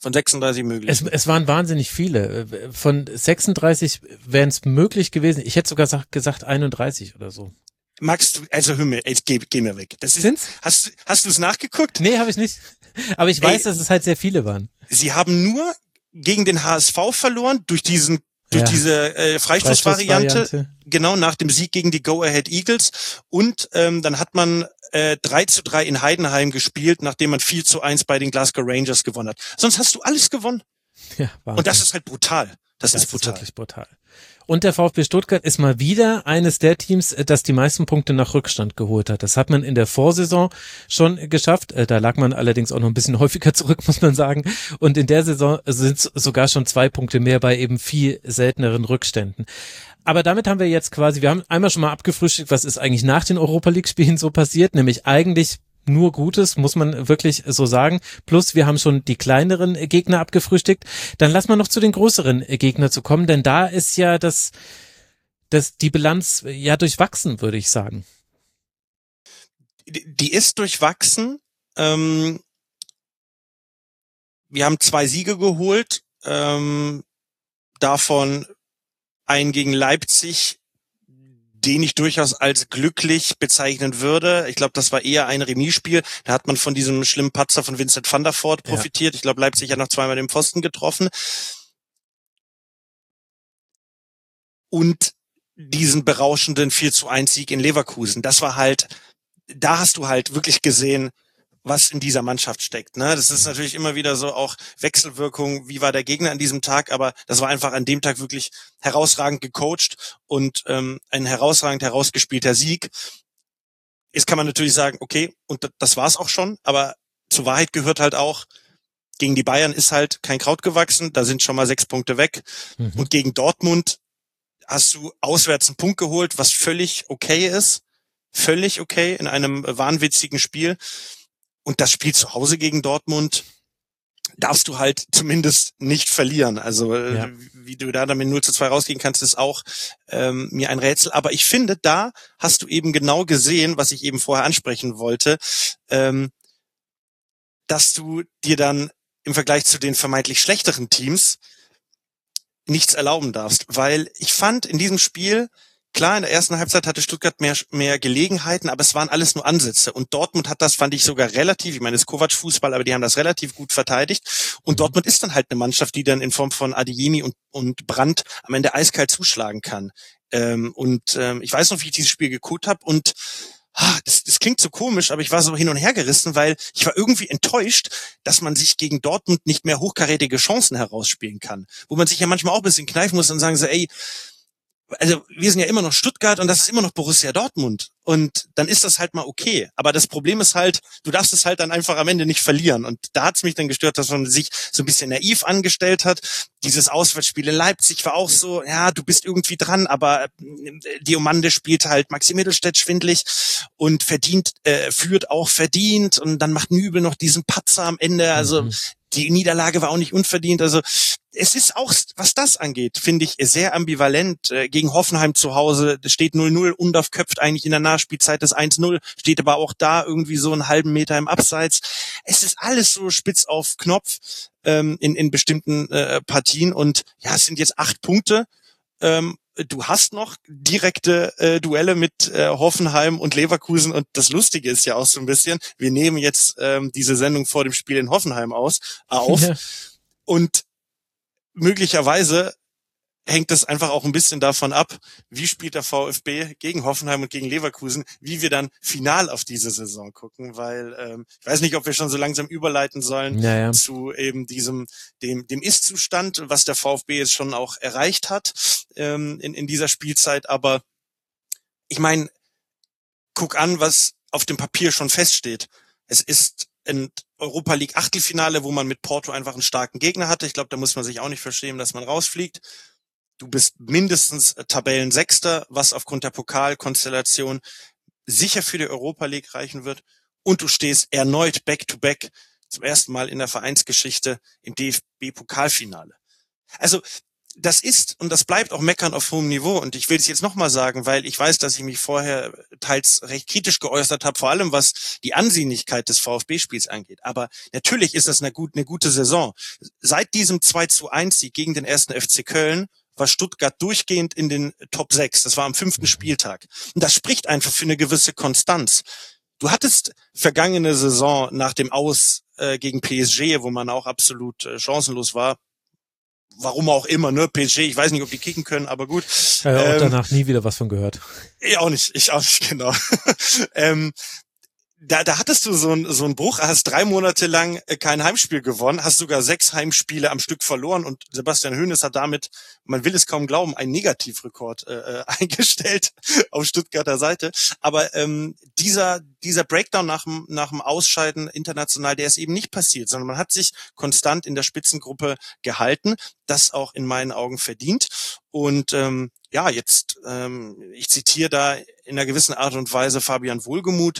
Von 36 möglich. Es waren wahnsinnig viele. Von 36 wären es möglich gewesen. Ich hätte sogar gesagt 31 oder so. Max, also hör mir, jetzt geh mir weg. Das ist, Sind's? hast du es nachgeguckt? Nee, habe ich nicht. Aber ich weiß, dass es halt sehr viele waren. Sie haben nur gegen den HSV verloren durch diese Freistoßvariante, genau nach dem Sieg gegen die Go-Ahead Eagles. Und dann hat man 3-3 in Heidenheim gespielt, nachdem man 4-1 bei den Glasgow Rangers gewonnen hat. Sonst hast du alles gewonnen. Ja, Wahnsinn. Und das ist halt brutal. Das ist brutal. Wirklich brutal. Und der VfB Stuttgart ist mal wieder eines der Teams, das die meisten Punkte nach Rückstand geholt hat. Das hat man in der Vorsaison schon geschafft. Da lag man allerdings auch noch ein bisschen häufiger zurück, muss man sagen. Und in der Saison sind es sogar schon 2 Punkte mehr bei eben viel selteneren Rückständen. Aber damit haben wir jetzt quasi, wir haben einmal schon mal abgefrühstückt, was ist eigentlich nach den Europa-League-Spielen so passiert, nämlich eigentlich nur Gutes, muss man wirklich so sagen. Plus wir haben schon die kleineren Gegner abgefrühstückt. Dann lass mal noch zu den größeren Gegner zu kommen, denn da ist ja die Bilanz ja durchwachsen, würde ich sagen. Die ist durchwachsen. Wir haben 2 Siege geholt, davon einen gegen Leipzig, den ich durchaus als glücklich bezeichnen würde. Ich glaube, das war eher ein Remisspiel. Da hat man von diesem schlimmen Patzer von Vincent van der Voort profitiert. Ja. Ich glaube, Leipzig hat noch 2-mal den Pfosten getroffen. Und diesen berauschenden 4-1 Sieg in Leverkusen. Das war halt, da hast du halt wirklich gesehen, was in dieser Mannschaft steckt. Ne? Das ist natürlich immer wieder so auch Wechselwirkung, wie war der Gegner an diesem Tag, aber das war einfach an dem Tag wirklich herausragend gecoacht und ein herausragend herausgespielter Sieg. Jetzt kann man natürlich sagen, okay, und das war's auch schon, aber zur Wahrheit gehört halt auch, gegen die Bayern ist halt kein Kraut gewachsen, da sind schon mal 6 Punkte weg. Und gegen Dortmund hast du auswärts einen Punkt geholt, was völlig okay ist. Völlig okay in einem wahnwitzigen Spiel. Und das Spiel zu Hause gegen Dortmund darfst du halt zumindest nicht verlieren. Also wie du da damit 0-2 rausgehen kannst, ist auch mir ein Rätsel. Aber ich finde, da hast du eben genau gesehen, was ich eben vorher ansprechen wollte, dass du dir dann im Vergleich zu den vermeintlich schlechteren Teams nichts erlauben darfst. Weil ich fand in diesem Spiel, klar, in der ersten Halbzeit hatte Stuttgart mehr Gelegenheiten, aber es waren alles nur Ansätze. Und Dortmund hat das, fand ich, sogar relativ, ich meine, es ist Kovac-Fußball, aber die haben das relativ gut verteidigt. Und Dortmund ist dann halt eine Mannschaft, die dann in Form von Adeyemi und Brandt am Ende eiskalt zuschlagen kann. Ich weiß noch, wie ich dieses Spiel geguckt habe und das klingt so komisch, aber ich war so hin und her gerissen, weil ich war irgendwie enttäuscht, dass man sich gegen Dortmund nicht mehr hochkarätige Chancen herausspielen kann. Wo man sich ja manchmal auch ein bisschen kneifen muss und sagen so, ey, also wir sind ja immer noch Stuttgart und das ist immer noch Borussia Dortmund. Und dann ist das halt mal okay. Aber das Problem ist halt, du darfst es halt dann einfach am Ende nicht verlieren. Und da hat es mich dann gestört, dass man sich so ein bisschen naiv angestellt hat. Dieses Auswärtsspiel in Leipzig war auch so, ja, du bist irgendwie dran, aber Diomande spielt halt Maxi Mittelstädt schwindlig und führt auch verdient. Und dann macht Nübel noch diesen Patzer am Ende. Also die Niederlage war auch nicht unverdient. Also es ist auch, was das angeht, finde ich sehr ambivalent. Gegen Hoffenheim zu Hause steht 0-0, Undorf köpft eigentlich in der Nachspielzeit das 1-0, steht aber auch da irgendwie so einen halben Meter im Abseits. Es ist alles so spitz auf Knopf in bestimmten Partien und ja, es sind jetzt 8 Punkte. Du hast noch direkte Duelle mit Hoffenheim und Leverkusen und das Lustige ist ja auch so ein bisschen, wir nehmen jetzt diese Sendung vor dem Spiel in Hoffenheim auf und möglicherweise hängt es einfach auch ein bisschen davon ab, wie spielt der VfB gegen Hoffenheim und gegen Leverkusen, wie wir dann final auf diese Saison gucken, weil ich weiß nicht, ob wir schon so langsam überleiten sollen zu eben dem Ist-Zustand, was der VfB jetzt schon auch erreicht hat in dieser Spielzeit, aber ich meine, guck an, was auf dem Papier schon feststeht. Es ist ein Europa League Achtelfinale, wo man mit Porto einfach einen starken Gegner hatte. Ich glaube, da muss man sich auch nicht verschämen, dass man rausfliegt. Du bist mindestens Tabellensechster, was aufgrund der Pokalkonstellation sicher für die Europa League reichen wird. Und du stehst erneut back-to-back zum ersten Mal in der Vereinsgeschichte im DFB-Pokalfinale. Also das ist und das bleibt auch Meckern auf hohem Niveau. Und ich will es jetzt nochmal sagen, weil ich weiß, dass ich mich vorher teils recht kritisch geäußert habe, vor allem was die Ansehnlichkeit des VfB-Spiels angeht. Aber natürlich ist das eine gute Saison. Seit diesem 2:1-Sieg gegen den 1. FC Köln war Stuttgart durchgehend in den Top 6. Das war am 5. Spieltag. Und das spricht einfach für eine gewisse Konstanz. Du hattest vergangene Saison nach dem Aus gegen PSG, wo man auch absolut chancenlos war, warum auch immer, ne, PSG, ich weiß nicht, ob die kicken können, aber gut. Ja, und danach nie wieder was von gehört. Ich auch nicht, genau. Da hattest du so einen Bruch, hast 3 Monate lang kein Heimspiel gewonnen, hast sogar 6 Heimspiele am Stück verloren und Sebastian Hoeneß hat damit, man will es kaum glauben, einen Negativrekord eingestellt auf Stuttgarter Seite. Aber dieser Breakdown nach dem Ausscheiden international, der ist eben nicht passiert, sondern man hat sich konstant in der Spitzengruppe gehalten, das auch in meinen Augen verdient. Und jetzt, ich zitiere da in einer gewissen Art und Weise Fabian Wohlgemuth,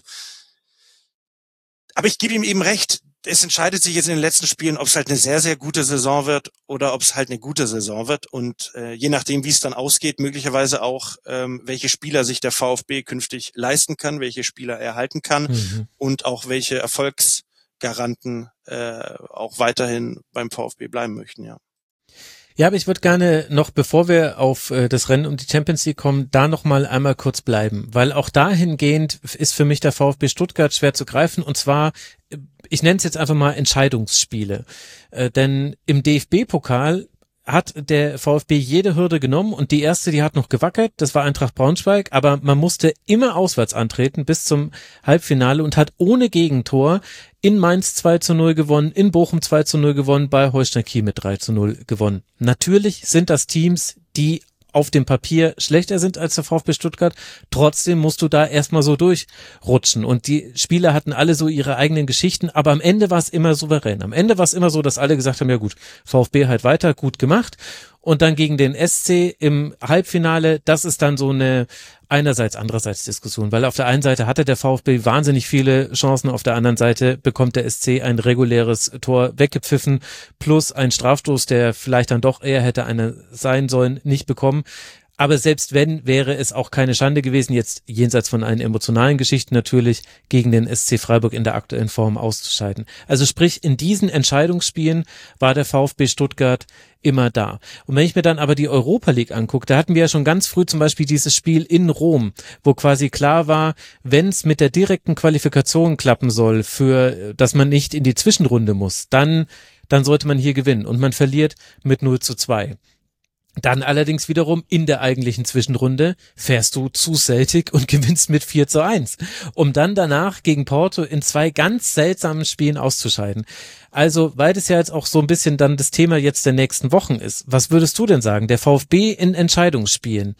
aber ich gebe ihm eben recht, es entscheidet sich jetzt in den letzten Spielen, ob es halt eine sehr, sehr gute Saison wird oder ob es halt eine gute Saison wird. Und je nachdem, wie es dann ausgeht, möglicherweise auch, welche Spieler sich der VfB künftig leisten kann, welche Spieler er halten kann und auch welche Erfolgsgaranten auch weiterhin beim VfB bleiben möchten, ja. Ja, aber ich würde gerne noch, bevor wir auf das Rennen um die Champions League kommen, da noch mal einmal kurz bleiben, weil auch dahingehend ist für mich der VfB Stuttgart schwer zu greifen und zwar, ich nenne es jetzt einfach mal Entscheidungsspiele, denn im DFB-Pokal hat der VfB jede Hürde genommen und die erste, die hat noch gewackelt, das war Eintracht Braunschweig, aber man musste immer auswärts antreten bis zum Halbfinale und hat ohne Gegentor in Mainz 2:0 gewonnen, in Bochum 2:0 gewonnen, bei Holstein Kiel mit 3:0 gewonnen. Natürlich sind das Teams, die auf dem Papier schlechter sind als der VfB Stuttgart, trotzdem musst du da erstmal so durchrutschen und die Spieler hatten alle so ihre eigenen Geschichten, aber am Ende war es immer souverän. Am Ende war es immer so, dass alle gesagt haben, ja gut, VfB halt weiter, gut gemacht und dann gegen den SC im Halbfinale, das ist dann so eine einerseits, Diskussion, weil auf der einen Seite hatte der VfB wahnsinnig viele Chancen, auf der anderen Seite bekommt der SC ein reguläres Tor weggepfiffen, plus ein Strafstoß, der vielleicht dann doch eher hätte einer sein sollen, nicht bekommen. Aber selbst wenn, wäre es auch keine Schande gewesen, jetzt jenseits von allen emotionalen Geschichten natürlich, gegen den SC Freiburg in der aktuellen Form auszuscheiden. Also sprich, in diesen Entscheidungsspielen war der VfB Stuttgart immer da. Und wenn ich mir dann aber die Europa League angucke, da hatten wir ja schon ganz früh zum Beispiel dieses Spiel in Rom, wo quasi klar war, wenn es mit der direkten Qualifikation klappen soll, für, dass man nicht in die Zwischenrunde muss, dann sollte man hier gewinnen und man verliert mit 0:2. Dann allerdings wiederum in der eigentlichen Zwischenrunde fährst du zu Celtic und gewinnst mit 4:1, um dann danach gegen Porto in 2 ganz seltsamen Spielen auszuscheiden. Also, weil das ja jetzt auch so ein bisschen dann das Thema jetzt der nächsten Wochen ist, was würdest du denn sagen? Der VfB in Entscheidungsspielen,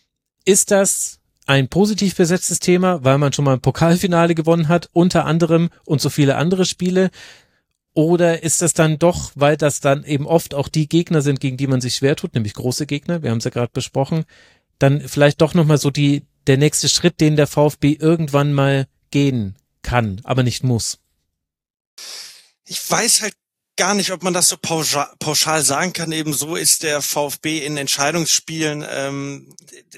ist das ein positiv besetztes Thema, weil man schon mal ein Pokalfinale gewonnen hat, unter anderem und so viele andere Spiele? Oder ist das dann doch, weil das dann eben oft auch die Gegner sind, gegen die man sich schwer tut, nämlich große Gegner, wir haben es ja gerade besprochen, dann vielleicht doch nochmal so der nächste Schritt, den der VfB irgendwann mal gehen kann, aber nicht muss? Ich weiß halt gar nicht, ob man das so pauschal sagen kann. Eben so ist der VfB in Entscheidungsspielen.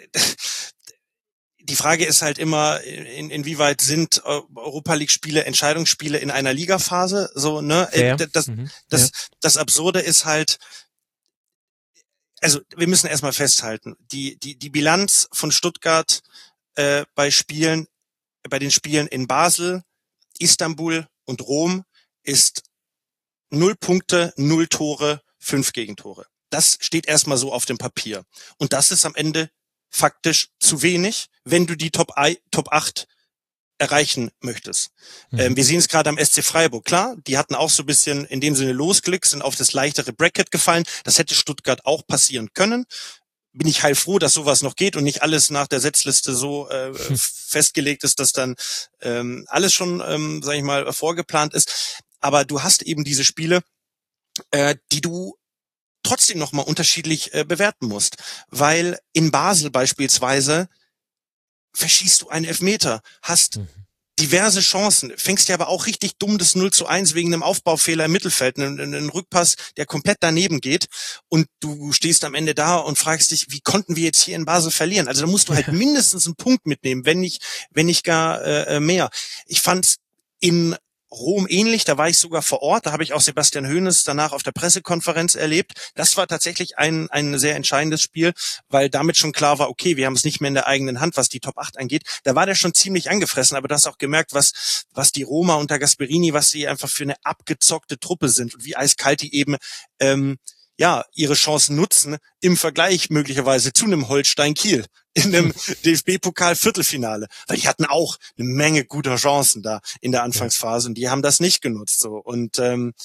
Die Frage ist halt immer, inwieweit sind Europa-League-Spiele Entscheidungsspiele in einer Ligaphase, so, ne? Ja. Das Absurde ist halt, also wir müssen erstmal festhalten, die Bilanz von Stuttgart bei den Spielen in Basel, Istanbul und Rom ist 0 Punkte, 0 Tore, 5 Gegentore. Das steht erstmal so auf dem Papier. Und das ist am Ende faktisch zu wenig, wenn du die Top 8 erreichen möchtest. Wir sehen es gerade am SC Freiburg. Klar, die hatten auch so ein bisschen in dem Sinne Losglück, sind auf das leichtere Bracket gefallen. Das hätte Stuttgart auch passieren können. Bin ich heilfroh, dass sowas noch geht und nicht alles nach der Setzliste so festgelegt ist, dass dann alles schon, sag ich mal, vorgeplant ist. Aber du hast eben diese Spiele, die du trotzdem nochmal unterschiedlich bewerten musst. Weil in Basel beispielsweise verschießt du einen Elfmeter, hast diverse Chancen, fängst ja aber auch richtig dumm das 0:1 wegen einem Aufbaufehler im Mittelfeld, einen Rückpass, der komplett daneben geht und du stehst am Ende da und fragst dich, wie konnten wir jetzt hier in Basel verlieren? Also da musst du halt mindestens einen Punkt mitnehmen, wenn nicht gar mehr. Ich fand's in Rom ähnlich, da war ich sogar vor Ort, da habe ich auch Sebastian Hoeneß danach auf der Pressekonferenz erlebt. Das war tatsächlich ein sehr entscheidendes Spiel, weil damit schon klar war, okay, wir haben es nicht mehr in der eigenen Hand, was die Top 8 angeht. Da war der schon ziemlich angefressen, aber du hast auch gemerkt, was die Roma unter Gasperini, was sie einfach für eine abgezockte Truppe sind und wie eiskalt die eben ihre Chancen nutzen im Vergleich möglicherweise zu einem Holstein Kiel in einem DFB-Pokal-Viertelfinale. Weil die hatten auch eine Menge guter Chancen da in der Anfangsphase und die haben das nicht genutzt. So. Und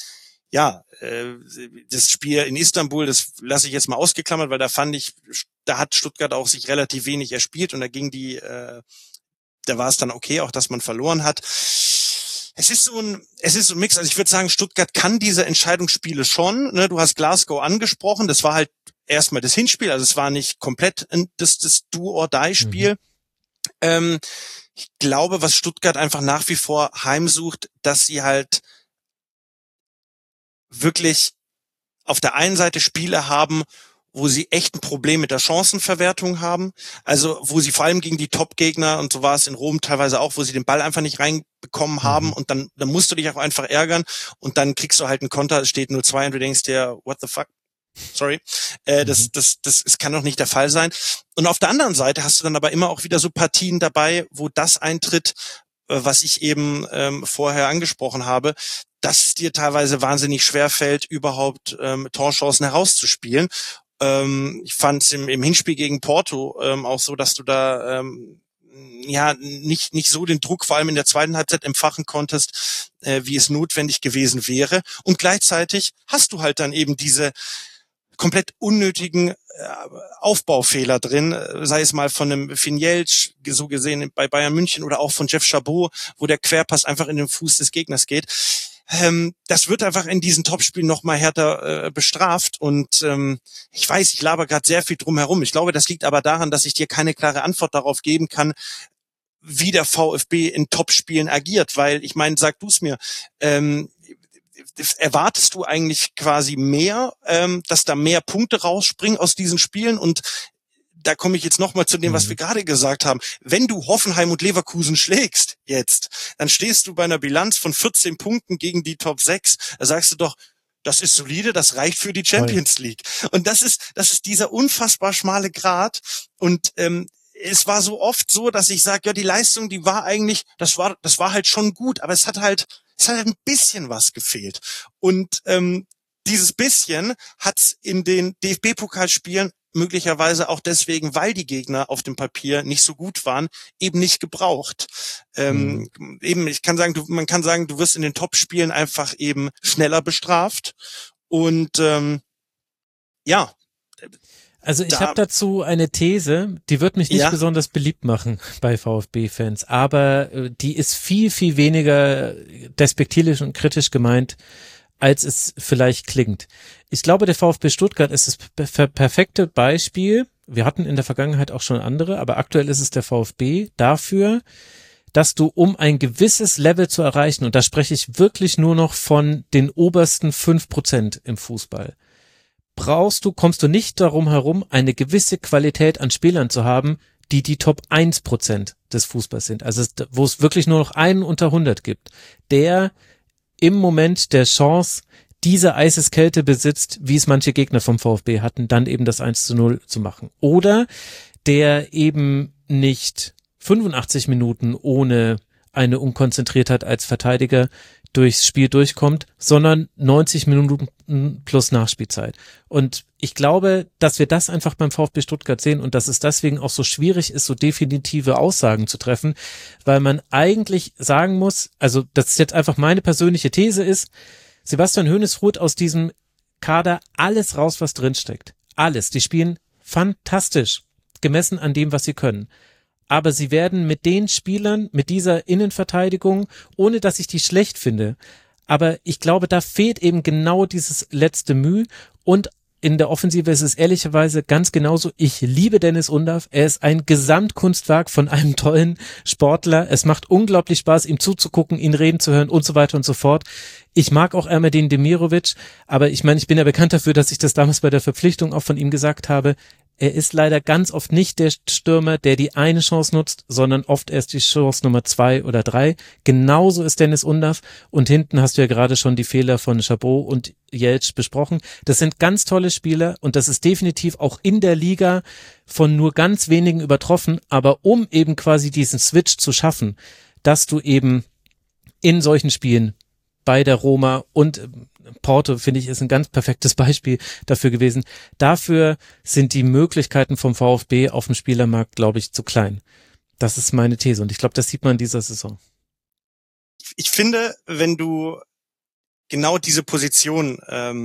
das Spiel in Istanbul, das lasse ich jetzt mal ausgeklammert, weil da hat Stuttgart auch sich relativ wenig erspielt und da war es dann okay, auch dass man verloren hat. Es ist so ein Mix. Also ich würde sagen, Stuttgart kann diese Entscheidungsspiele schon. Ne? Du hast Glasgow angesprochen. Das war halt erstmal das Hinspiel. Also es war nicht komplett das Do-or-Die-Spiel. Ich glaube, was Stuttgart einfach nach wie vor heimsucht, dass sie halt wirklich auf der einen Seite Spiele haben, wo sie echt ein Problem mit der Chancenverwertung haben. Also wo sie vor allem gegen die Top-Gegner, und so war es in Rom teilweise auch, wo sie den Ball einfach nicht reinbekommen haben und dann musst du dich auch einfach ärgern und dann kriegst du halt einen Konter, es steht 0:2 und du denkst dir, what the fuck? Sorry. Das kann doch nicht der Fall sein. Und auf der anderen Seite hast du dann aber immer auch wieder so Partien dabei, wo das eintritt, was ich eben vorher angesprochen habe, dass es dir teilweise wahnsinnig schwer fällt, überhaupt Torchancen herauszuspielen. Ich fand es im Hinspiel gegen Porto auch so, dass du da nicht so den Druck vor allem in der zweiten Halbzeit empfachen konntest, wie es notwendig gewesen wäre. Und gleichzeitig hast du halt dann eben diese komplett unnötigen Aufbaufehler drin, sei es mal von einem Finjelch, so gesehen bei Bayern München, oder auch von Jeff Chabot, wo der Querpass einfach in den Fuß des Gegners geht. Das wird einfach in diesen Topspielen noch mal härter bestraft und ich weiß, ich laber gerade sehr viel drum herum. Ich glaube, das liegt aber daran, dass ich dir keine klare Antwort darauf geben kann, wie der VfB in Topspielen agiert, weil ich meine, sag du es mir, erwartest du eigentlich quasi mehr, dass da mehr Punkte rausspringen aus diesen Spielen? Und da komme ich jetzt nochmal zu dem, was wir gerade gesagt haben. Wenn du Hoffenheim und Leverkusen schlägst jetzt, dann stehst du bei einer Bilanz von 14 Punkten gegen die Top 6. Da sagst du doch, das ist solide, das reicht für die Champions League. Und das ist dieser unfassbar schmale Grat. Und es war so oft so, dass ich sage, ja, die Leistung, die war eigentlich, das war halt schon gut, aber es hat halt ein bisschen was gefehlt. Und dieses bisschen hat's in den DFB-Pokalspielen möglicherweise auch deswegen, weil die Gegner auf dem Papier nicht so gut waren, eben nicht gebraucht. Eben, man kann sagen, du wirst in den Top-Spielen einfach eben schneller bestraft. Und Also ich habe dazu eine These, die wird mich nicht besonders beliebt machen bei VfB-Fans, aber die ist viel, viel weniger despektierlich und kritisch gemeint, als es vielleicht klingt. Ich glaube, der VfB Stuttgart ist das perfekte Beispiel. Wir hatten in der Vergangenheit auch schon andere, aber aktuell ist es der VfB dafür, dass du, um ein gewisses Level zu erreichen, und da spreche ich wirklich nur noch von den obersten 5% im Fußball, kommst du nicht darum herum, eine gewisse Qualität an Spielern zu haben, die Top 1% des Fußballs sind. Also wo es wirklich nur noch einen unter 100 gibt, der im Moment der Chance diese Eiseskälte besitzt, wie es manche Gegner vom VfB hatten, dann eben das 1:0 zu machen. Oder der eben nicht 85 Minuten ohne eine Unkonzentriertheit als Verteidiger durchs Spiel durchkommt, sondern 90 Minuten plus Nachspielzeit. Und ich glaube, dass wir das einfach beim VfB Stuttgart sehen und dass es deswegen auch so schwierig ist, so definitive Aussagen zu treffen, weil man eigentlich sagen muss, also das ist jetzt einfach meine persönliche These ist, Sebastian Hoeneß holt aus diesem Kader alles raus, was drinsteckt. Alles. Die spielen fantastisch, gemessen an dem, was sie können. Aber sie werden mit den Spielern, mit dieser Innenverteidigung, ohne dass ich die schlecht finde, aber ich glaube, da fehlt eben genau dieses letzte Mühe und in der Offensive ist es ehrlicherweise ganz genauso. Ich liebe Dennis Undav. Er ist ein Gesamtkunstwerk von einem tollen Sportler. Es macht unglaublich Spaß, ihm zuzugucken, ihn reden zu hören und so weiter und so fort. Ich mag auch Ermedin Demirovic, aber ich meine, ich bin ja bekannt dafür, dass ich das damals bei der Verpflichtung auch von ihm gesagt habe. Er ist leider ganz oft nicht der Stürmer, der die eine Chance nutzt, sondern oft erst die Chance Nummer 2 oder 3. Genauso ist Dennis Undav. Und hinten hast du ja gerade schon die Fehler von Chabot und Jeltsch besprochen. Das sind ganz tolle Spieler und das ist definitiv auch in der Liga von nur ganz wenigen übertroffen. Aber um eben quasi diesen Switch zu schaffen, dass du eben in solchen Spielen bei der Roma und Porto, finde ich, ist ein ganz perfektes Beispiel dafür gewesen. Dafür sind die Möglichkeiten vom VfB auf dem Spielermarkt, glaube ich, zu klein. Das ist meine These und ich glaube, das sieht man in dieser Saison. Ich finde, wenn du genau diese Position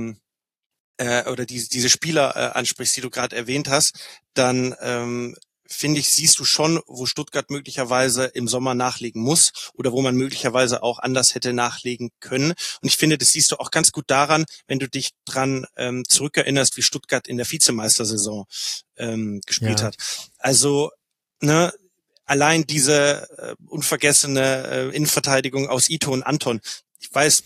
oder diese Spieler ansprichst, die du gerade erwähnt hast, dann finde ich, siehst du schon, wo Stuttgart möglicherweise im Sommer nachlegen muss oder wo man möglicherweise auch anders hätte nachlegen können. Und ich finde, das siehst du auch ganz gut daran, wenn du dich dran zurückerinnerst, wie Stuttgart in der Vizemeistersaison gespielt hat. Also, ne, allein diese unvergessene Innenverteidigung aus Ito und Anton. Ich weiß,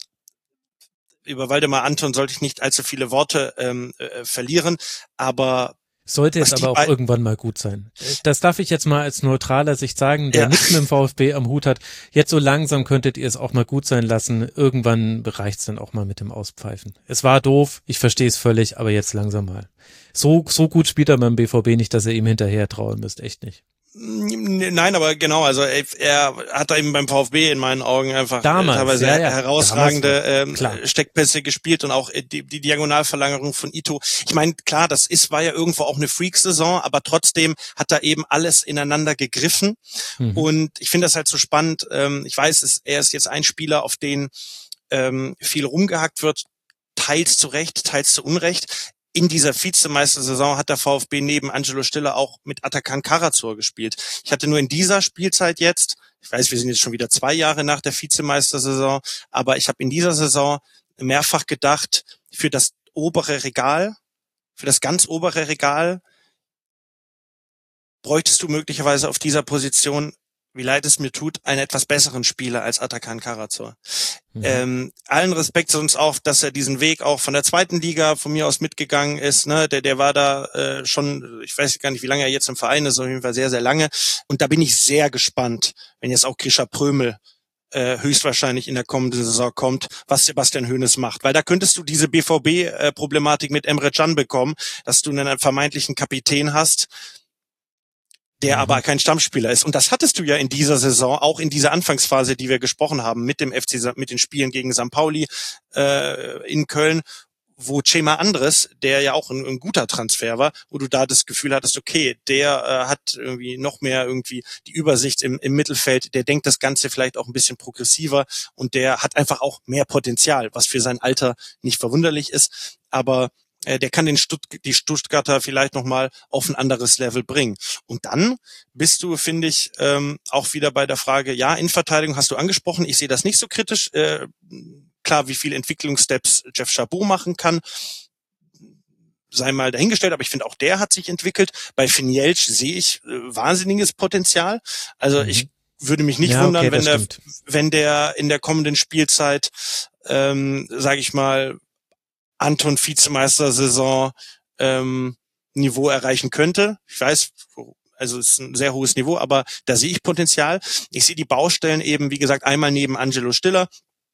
über Waldemar Anton sollte ich nicht allzu viele Worte verlieren, aber sollte es aber auch irgendwann mal gut sein. Das darf ich jetzt mal als neutraler Sicht sagen, der nichts mit dem VfB am Hut hat. Jetzt so langsam könntet ihr es auch mal gut sein lassen. Irgendwann reicht's dann auch mal mit dem Auspfeifen. Es war doof, ich verstehe es völlig, aber jetzt langsam mal. So gut spielt er beim BVB nicht, dass ihr ihm hinterher trauen müsst, echt nicht. Nein, aber genau, also er hat da eben beim VfB in meinen Augen einfach teilweise herausragende Steckpässe gespielt und auch die Diagonalverlagerung von Ito. Ich meine, klar, war ja irgendwo auch eine Freak-Saison, aber trotzdem hat da eben alles ineinander gegriffen. Und ich finde das halt so spannend. Ich weiß, er ist jetzt ein Spieler, auf den viel rumgehackt wird, teils zu Recht, teils zu Unrecht. In dieser Vizemeistersaison hat der VfB neben Angelo Stiller auch mit Atakan Karazor gespielt. Ich hatte nur in dieser Spielzeit jetzt, ich weiß, wir sind jetzt schon wieder 2 Jahre nach der Vizemeistersaison, aber ich habe in dieser Saison mehrfach gedacht, für das ganz obere Regal, bräuchtest du möglicherweise auf dieser Position, wie leid es mir tut, einen etwas besseren Spieler als Atakan Karazor. Allen Respekt sonst auch, dass er diesen Weg auch von der zweiten Liga von mir aus mitgegangen ist. Ne? Der war da schon, ich weiß gar nicht, wie lange er jetzt im Verein ist, auf jeden Fall sehr, sehr lange. Und da bin ich sehr gespannt, wenn jetzt auch Grisha Prömel höchstwahrscheinlich in der kommenden Saison kommt, was Sebastian Hoeneß macht. Weil da könntest du diese BVB-Problematik mit Emre Can bekommen, dass du einen vermeintlichen Kapitän hast, der aber kein Stammspieler ist. Und das hattest du ja in dieser Saison, auch in dieser Anfangsphase, die wir gesprochen haben, mit dem FC, mit den Spielen gegen St. Pauli in Köln, wo Cema Andres, der ja auch ein guter Transfer war, wo du da das Gefühl hattest, okay, der hat irgendwie noch mehr irgendwie die Übersicht im Mittelfeld, der denkt das Ganze vielleicht auch ein bisschen progressiver und der hat einfach auch mehr Potenzial, was für sein Alter nicht verwunderlich ist, aber der kann die Stuttgarter vielleicht nochmal auf ein anderes Level bringen. Und dann bist du, finde ich, auch wieder bei der Frage, ja, Innenverteidigung hast du angesprochen, ich sehe das nicht so kritisch. Klar, wie viele Entwicklungssteps Jeff Chabot machen kann, sei mal dahingestellt, aber ich finde auch der hat sich entwickelt. Bei Finn Jeltsch sehe ich wahnsinniges Potenzial. Also ich würde mich nicht wundern, wenn der in der kommenden Spielzeit, sage ich mal, Anton Vizemeister-Saison Niveau erreichen könnte. Ich weiß, also es ist ein sehr hohes Niveau, aber da sehe ich Potenzial. Ich sehe die Baustellen eben, wie gesagt, einmal neben Angelo Stiller.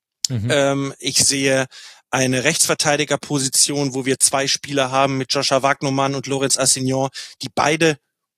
Ich sehe eine Rechtsverteidigerposition, wo wir 2 Spieler haben mit Joshua Wagnermann und Lorenz Assignon, die beide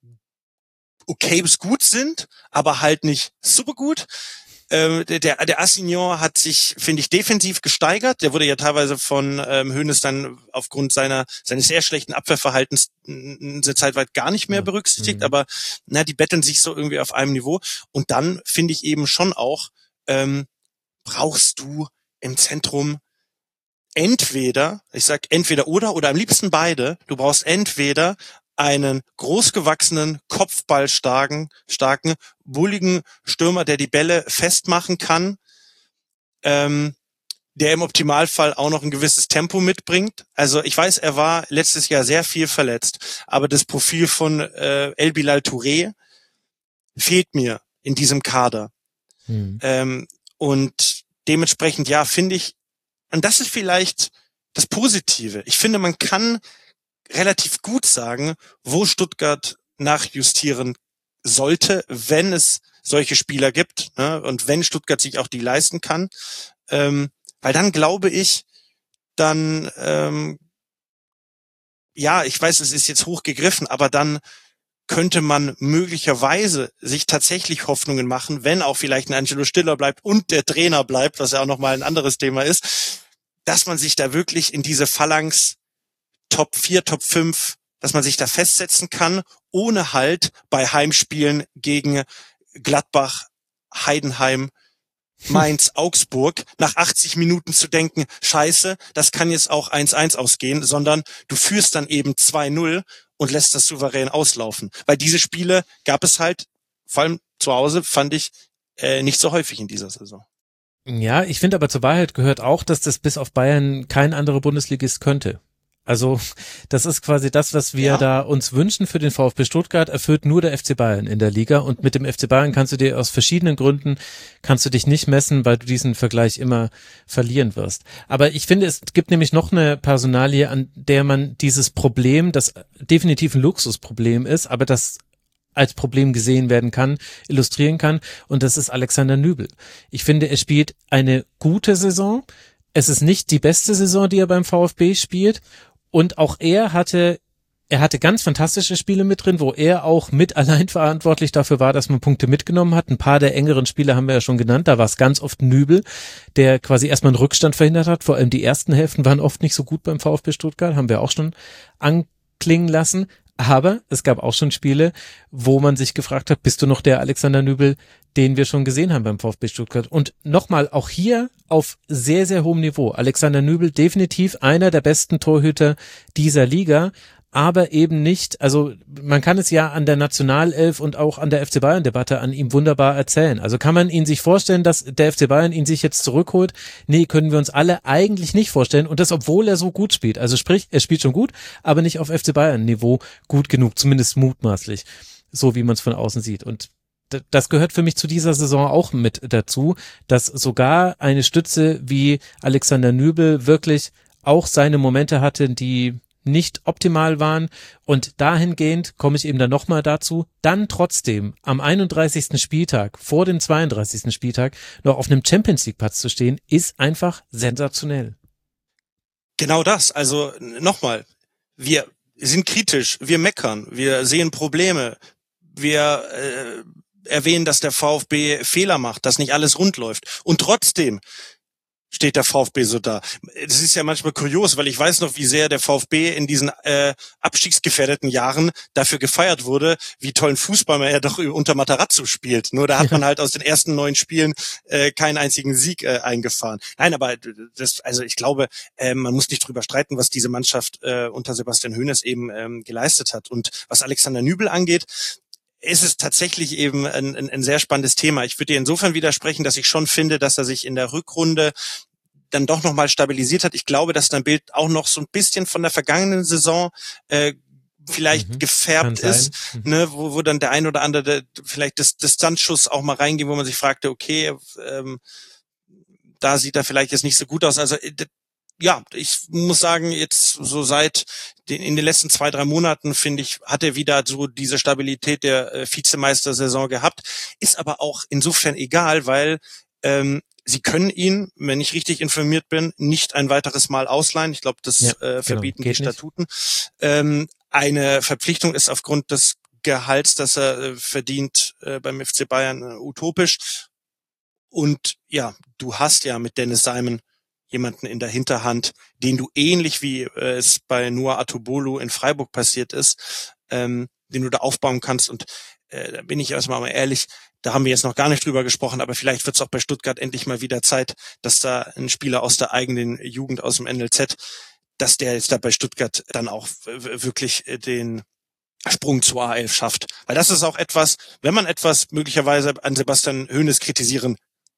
okay bis gut sind, aber halt nicht super gut. Der Assignon hat sich, finde ich, defensiv gesteigert. Der wurde ja teilweise von Hoeneß dann aufgrund seines sehr schlechten Abwehrverhaltens eine Zeit weit gar nicht mehr berücksichtigt. Aber die betteln sich so irgendwie auf einem Niveau. Und dann finde ich eben schon auch, brauchst du im Zentrum entweder oder am liebsten beide. Du brauchst entweder einen großgewachsenen, kopfballstarken, bulligen Stürmer, der die Bälle festmachen kann, der im Optimalfall auch noch ein gewisses Tempo mitbringt. Also ich weiß, er war letztes Jahr sehr viel verletzt, aber das Profil von El Bilal Touré fehlt mir in diesem Kader. Und dementsprechend, ja, finde ich, und das ist vielleicht das Positive. Ich finde, man kann relativ gut sagen, wo Stuttgart nachjustieren sollte, wenn es solche Spieler gibt, ne, und wenn Stuttgart sich auch die leisten kann. Weil dann glaube ich, dann, ja, ich weiß, es ist jetzt hochgegriffen, aber dann könnte man möglicherweise sich tatsächlich Hoffnungen machen, wenn auch vielleicht ein Angelo Stiller bleibt und der Trainer bleibt, was ja auch nochmal ein anderes Thema ist, dass man sich da wirklich in diese Phalanx Top 4, Top 5, dass man sich da festsetzen kann, ohne halt bei Heimspielen gegen Gladbach, Heidenheim, Mainz, Augsburg nach 80 Minuten zu denken, scheiße, das kann jetzt auch 1-1 ausgehen, sondern du führst dann eben 2-0 und lässt das souverän auslaufen. Weil diese Spiele gab es halt, vor allem zu Hause, fand ich, nicht so häufig in dieser Saison. Ja, ich finde aber zur Wahrheit gehört auch, dass das bis auf Bayern kein anderer Bundesligist könnte. Also das ist quasi das, was wir da uns wünschen für den VfB Stuttgart, erfüllt nur der FC Bayern in der Liga, und mit dem FC Bayern kannst du dir aus verschiedenen Gründen, kannst du dich nicht messen, weil du diesen Vergleich immer verlieren wirst. Aber ich finde, es gibt nämlich noch eine Personalie, an der man dieses Problem, das definitiv ein Luxusproblem ist, aber das als Problem gesehen werden kann, illustrieren kann, und das ist Alexander Nübel. Ich finde, er spielt eine gute Saison. Es ist nicht die beste Saison, die er beim VfB spielt. Und auch er hatte ganz fantastische Spiele mit drin, wo er auch mit allein verantwortlich dafür war, dass man Punkte mitgenommen hat. Ein paar der engeren Spiele haben wir ja schon genannt. Da war es ganz oft Nübel, der quasi erstmal einen Rückstand verhindert hat. Vor allem die ersten Hälften waren oft nicht so gut beim VfB Stuttgart, haben wir auch schon anklingen lassen. Aber es gab auch schon Spiele, wo man sich gefragt hat, bist du noch der Alexander Nübel, den wir schon gesehen haben beim VfB Stuttgart? Und nochmal, auch hier auf sehr, sehr hohem Niveau. Alexander Nübel definitiv einer der besten Torhüter dieser Liga, aber eben nicht, also man kann es ja an der Nationalelf und auch an der FC Bayern-Debatte an ihm wunderbar erzählen. Also kann man ihn sich vorstellen, dass der FC Bayern ihn sich jetzt zurückholt? Nee, können wir uns alle eigentlich nicht vorstellen, und das, obwohl er so gut spielt. Also sprich, er spielt schon gut, aber nicht auf FC Bayern-Niveau gut genug, zumindest mutmaßlich, so wie man es von außen sieht. Und das gehört für mich zu dieser Saison auch mit dazu, dass sogar eine Stütze wie Alexander Nübel wirklich auch seine Momente hatte, die nicht optimal waren, und dahingehend komme ich eben dann nochmal dazu, dann trotzdem am 31. Spieltag, vor dem 32. Spieltag, noch auf einem Champions-League-Platz zu stehen, ist einfach sensationell. Genau das, also nochmal, wir sind kritisch, wir meckern, wir sehen Probleme, wir erwähnen, dass der VfB Fehler macht, dass nicht alles rund läuft, und trotzdem steht der VfB so da. Das ist ja manchmal kurios, weil ich weiß noch, wie sehr der VfB in diesen abstiegsgefährdeten Jahren dafür gefeiert wurde, wie tollen Fußball man ja doch unter Matarazzo spielt. Nur da hat man halt aus den ersten 9 Spielen keinen einzigen Sieg eingefahren. Nein, aber also ich glaube, man muss nicht drüber streiten, was diese Mannschaft unter Sebastian Hoeneß eben geleistet hat. Und was Alexander Nübel angeht, ist es tatsächlich eben ein sehr spannendes Thema. Ich würde dir insofern widersprechen, dass ich schon finde, dass er sich in der Rückrunde dann doch nochmal stabilisiert hat. Ich glaube, dass dein Bild auch noch so ein bisschen von der vergangenen Saison vielleicht gefärbt ist, ne, wo dann der ein oder andere vielleicht das Distanzschuss auch mal reingeht, wo man sich fragte, okay, da sieht er vielleicht jetzt nicht so gut aus. Also ja, ich muss sagen, jetzt so in den letzten 2-3 Monaten, finde ich, hat er wieder so diese Stabilität der Vizemeistersaison gehabt. Ist aber auch insofern egal, weil sie können ihn, wenn ich richtig informiert bin, nicht ein weiteres Mal ausleihen. Ich glaube, das verbieten die Statuten. Eine Verpflichtung ist aufgrund des Gehalts, das er verdient beim FC Bayern, utopisch. Und ja, du hast ja mit Dennis Simon jemanden in der Hinterhand, den du ähnlich wie es bei Noah Atubolu in Freiburg passiert ist, den du da aufbauen kannst. Und da bin ich erstmal mal ehrlich, da haben wir jetzt noch gar nicht drüber gesprochen, aber vielleicht wird es auch bei Stuttgart endlich mal wieder Zeit, dass da ein Spieler aus der eigenen Jugend, aus dem NLZ, dass der jetzt da bei Stuttgart dann auch wirklich den Sprung zur A11 schafft. Weil das ist auch etwas, wenn man etwas möglicherweise an Sebastian Hoeneß kritisieren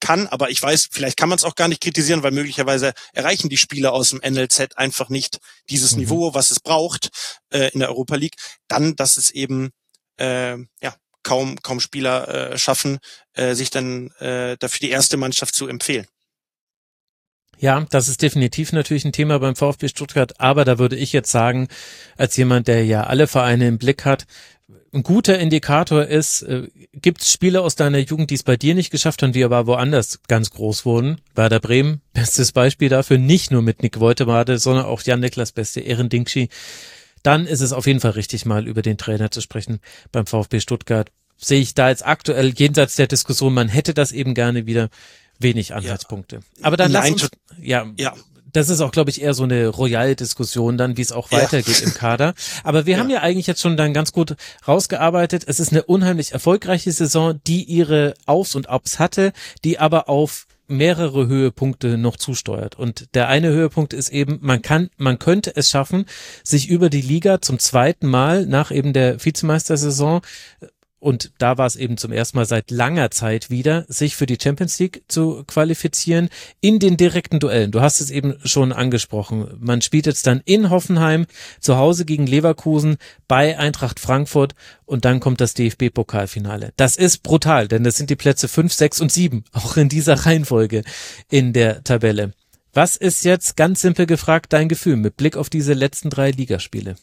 kann, aber ich weiß, vielleicht kann man es auch gar nicht kritisieren, weil möglicherweise erreichen die Spieler aus dem NLZ einfach nicht dieses Niveau, was es braucht in der Europa League, dann, dass es eben kaum Spieler schaffen, sich dann dafür die erste Mannschaft zu empfehlen. Ja, das ist definitiv natürlich ein Thema beim VfB Stuttgart, aber da würde ich jetzt sagen, als jemand, der ja alle Vereine im Blick hat, ein guter Indikator ist, gibt es Spieler aus deiner Jugend, die es bei dir nicht geschafft haben, die aber woanders ganz groß wurden? Werder Bremen, bestes Beispiel dafür, nicht nur mit Nick Woltemade, sondern auch Jan-Niklas Beste, Eren Dinkci. Dann ist es auf jeden Fall richtig, mal über den Trainer zu sprechen beim VfB Stuttgart. Sehe ich da jetzt aktuell jenseits der Diskussion, man hätte das eben gerne wieder, wenig Anhaltspunkte. Aber dann lass uns, das ist auch, glaube ich, eher so eine Royal-Diskussion dann, wie es auch weitergeht im Kader. Aber wir haben ja eigentlich jetzt schon dann ganz gut rausgearbeitet. Es ist eine unheimlich erfolgreiche Saison, die ihre Aufs und Ups hatte, die aber auf mehrere Höhepunkte noch zusteuert. Und der eine Höhepunkt ist eben, man könnte es schaffen, sich über die Liga zum zweiten Mal nach eben der Vizemeistersaison, und da war es eben zum ersten Mal seit langer Zeit wieder, sich für die Champions League zu qualifizieren in den direkten Duellen. Du hast es eben schon angesprochen. Man spielt jetzt dann in Hoffenheim, zu Hause gegen Leverkusen, bei Eintracht Frankfurt und dann kommt das DFB-Pokalfinale. Das ist brutal, denn das sind die Plätze 5, 6 und 7, auch in dieser Reihenfolge in der Tabelle. Was ist jetzt, ganz simpel gefragt, dein Gefühl mit Blick auf diese letzten 3 Ligaspiele?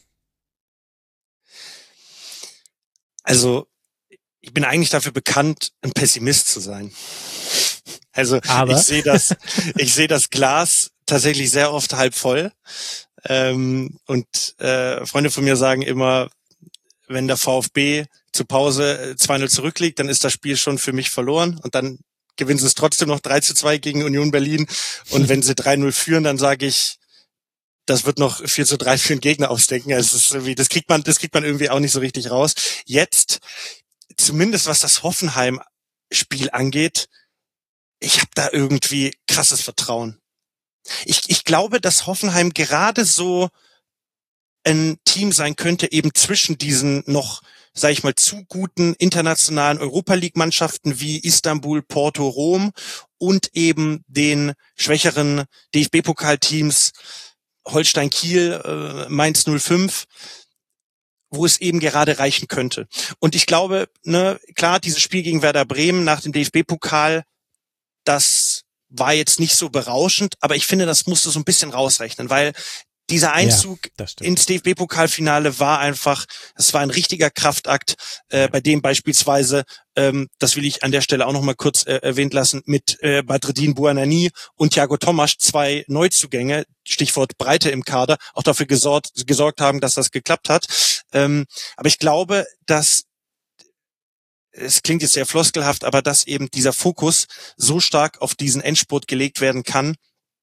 Also, ich bin eigentlich dafür bekannt, ein Pessimist zu sein. Also ich sehe das Glas tatsächlich sehr oft halb voll. Und Freunde von mir sagen immer, wenn der VfB zur Pause 2-0 zurückliegt, dann ist das Spiel schon für mich verloren. Und dann gewinnen sie es trotzdem noch 3-2 gegen Union Berlin. Und wenn sie 3-0 führen, dann sage ich, das wird noch 4-3 für den Gegner ausdenken. Also das kriegt man irgendwie auch nicht so richtig raus. Jetzt, zumindest was das Hoffenheim-Spiel angeht, ich habe da irgendwie krasses Vertrauen. Ich glaube, dass Hoffenheim gerade so ein Team sein könnte, eben zwischen diesen noch, sage ich mal, zu guten internationalen Europa-League-Mannschaften wie Istanbul, Porto, Rom und eben den schwächeren DFB-Pokalteams Holstein Kiel, Mainz 05, wo es eben gerade reichen könnte. Und ich glaube, klar, dieses Spiel gegen Werder Bremen nach dem DFB-Pokal, das war jetzt nicht so berauschend, aber ich finde, das musste so ein bisschen rausrechnen, weil dieser Einzug ins DFB-Pokalfinale war einfach, das war ein richtiger Kraftakt, bei dem beispielsweise, das will ich an der Stelle auch noch mal kurz erwähnt lassen, mit Badreddin Bouanani und Thiago Tomasch 2 Neuzugänge, Stichwort Breite im Kader, auch dafür gesorgt haben, dass das geklappt hat. Aber ich glaube, dass es klingt jetzt sehr floskelhaft, aber dass eben dieser Fokus so stark auf diesen Endspurt gelegt werden kann,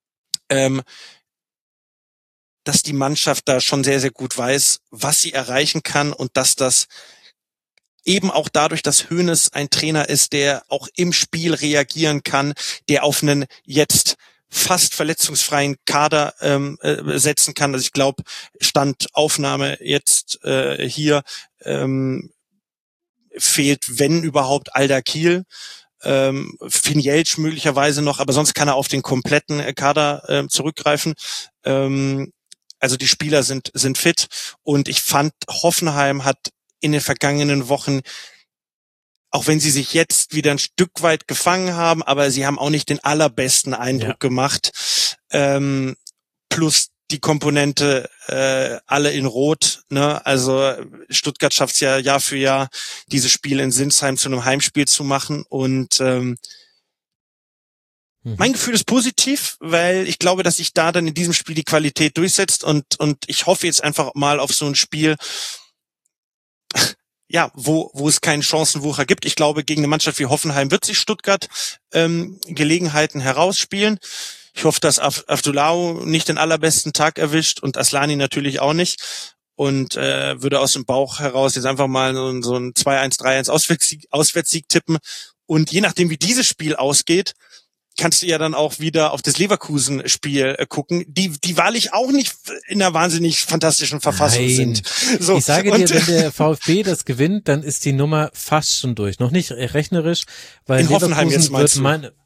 dass die Mannschaft da schon sehr, sehr gut weiß, was sie erreichen kann und dass das eben auch dadurch, dass Hoeneß ein Trainer ist, der auch im Spiel reagieren kann, der auf einen jetzt fast verletzungsfreien Kader setzen kann. Also ich glaube, Stand Aufnahme jetzt hier fehlt, wenn überhaupt, Alda Kiel, Finjelc möglicherweise noch, aber sonst kann er auf den kompletten Kader zurückgreifen. Also die Spieler sind fit und ich fand, Hoffenheim hat in den vergangenen Wochen, auch wenn sie sich jetzt wieder ein Stück weit gefangen haben, aber sie haben auch nicht den allerbesten Eindruck gemacht. Plus die Komponente alle in Rot, ne? Also Stuttgart schafft es ja Jahr für Jahr, dieses Spiel in Sinsheim zu einem Heimspiel zu machen und mein Gefühl ist positiv, weil ich glaube, dass sich da dann in diesem Spiel die Qualität durchsetzt und ich hoffe jetzt einfach mal auf so ein Spiel, ja, wo es keinen Chancenwucher gibt. Ich glaube, gegen eine Mannschaft wie Hoffenheim wird sich Stuttgart Gelegenheiten herausspielen. Ich hoffe, dass Avdulahu nicht den allerbesten Tag erwischt und Aslani natürlich auch nicht und würde aus dem Bauch heraus jetzt einfach mal so ein 2-1, 3-1 Auswärtssieg tippen und je nachdem, wie dieses Spiel ausgeht, kannst du ja dann auch wieder auf das Leverkusen-Spiel gucken, die wahrlich auch nicht in einer wahnsinnig fantastischen Verfassung sind. So, ich sage dir, wenn der VfB das gewinnt, dann ist die Nummer fast schon durch. Noch nicht rechnerisch, weil in Hoffenheim jetzt meinst du?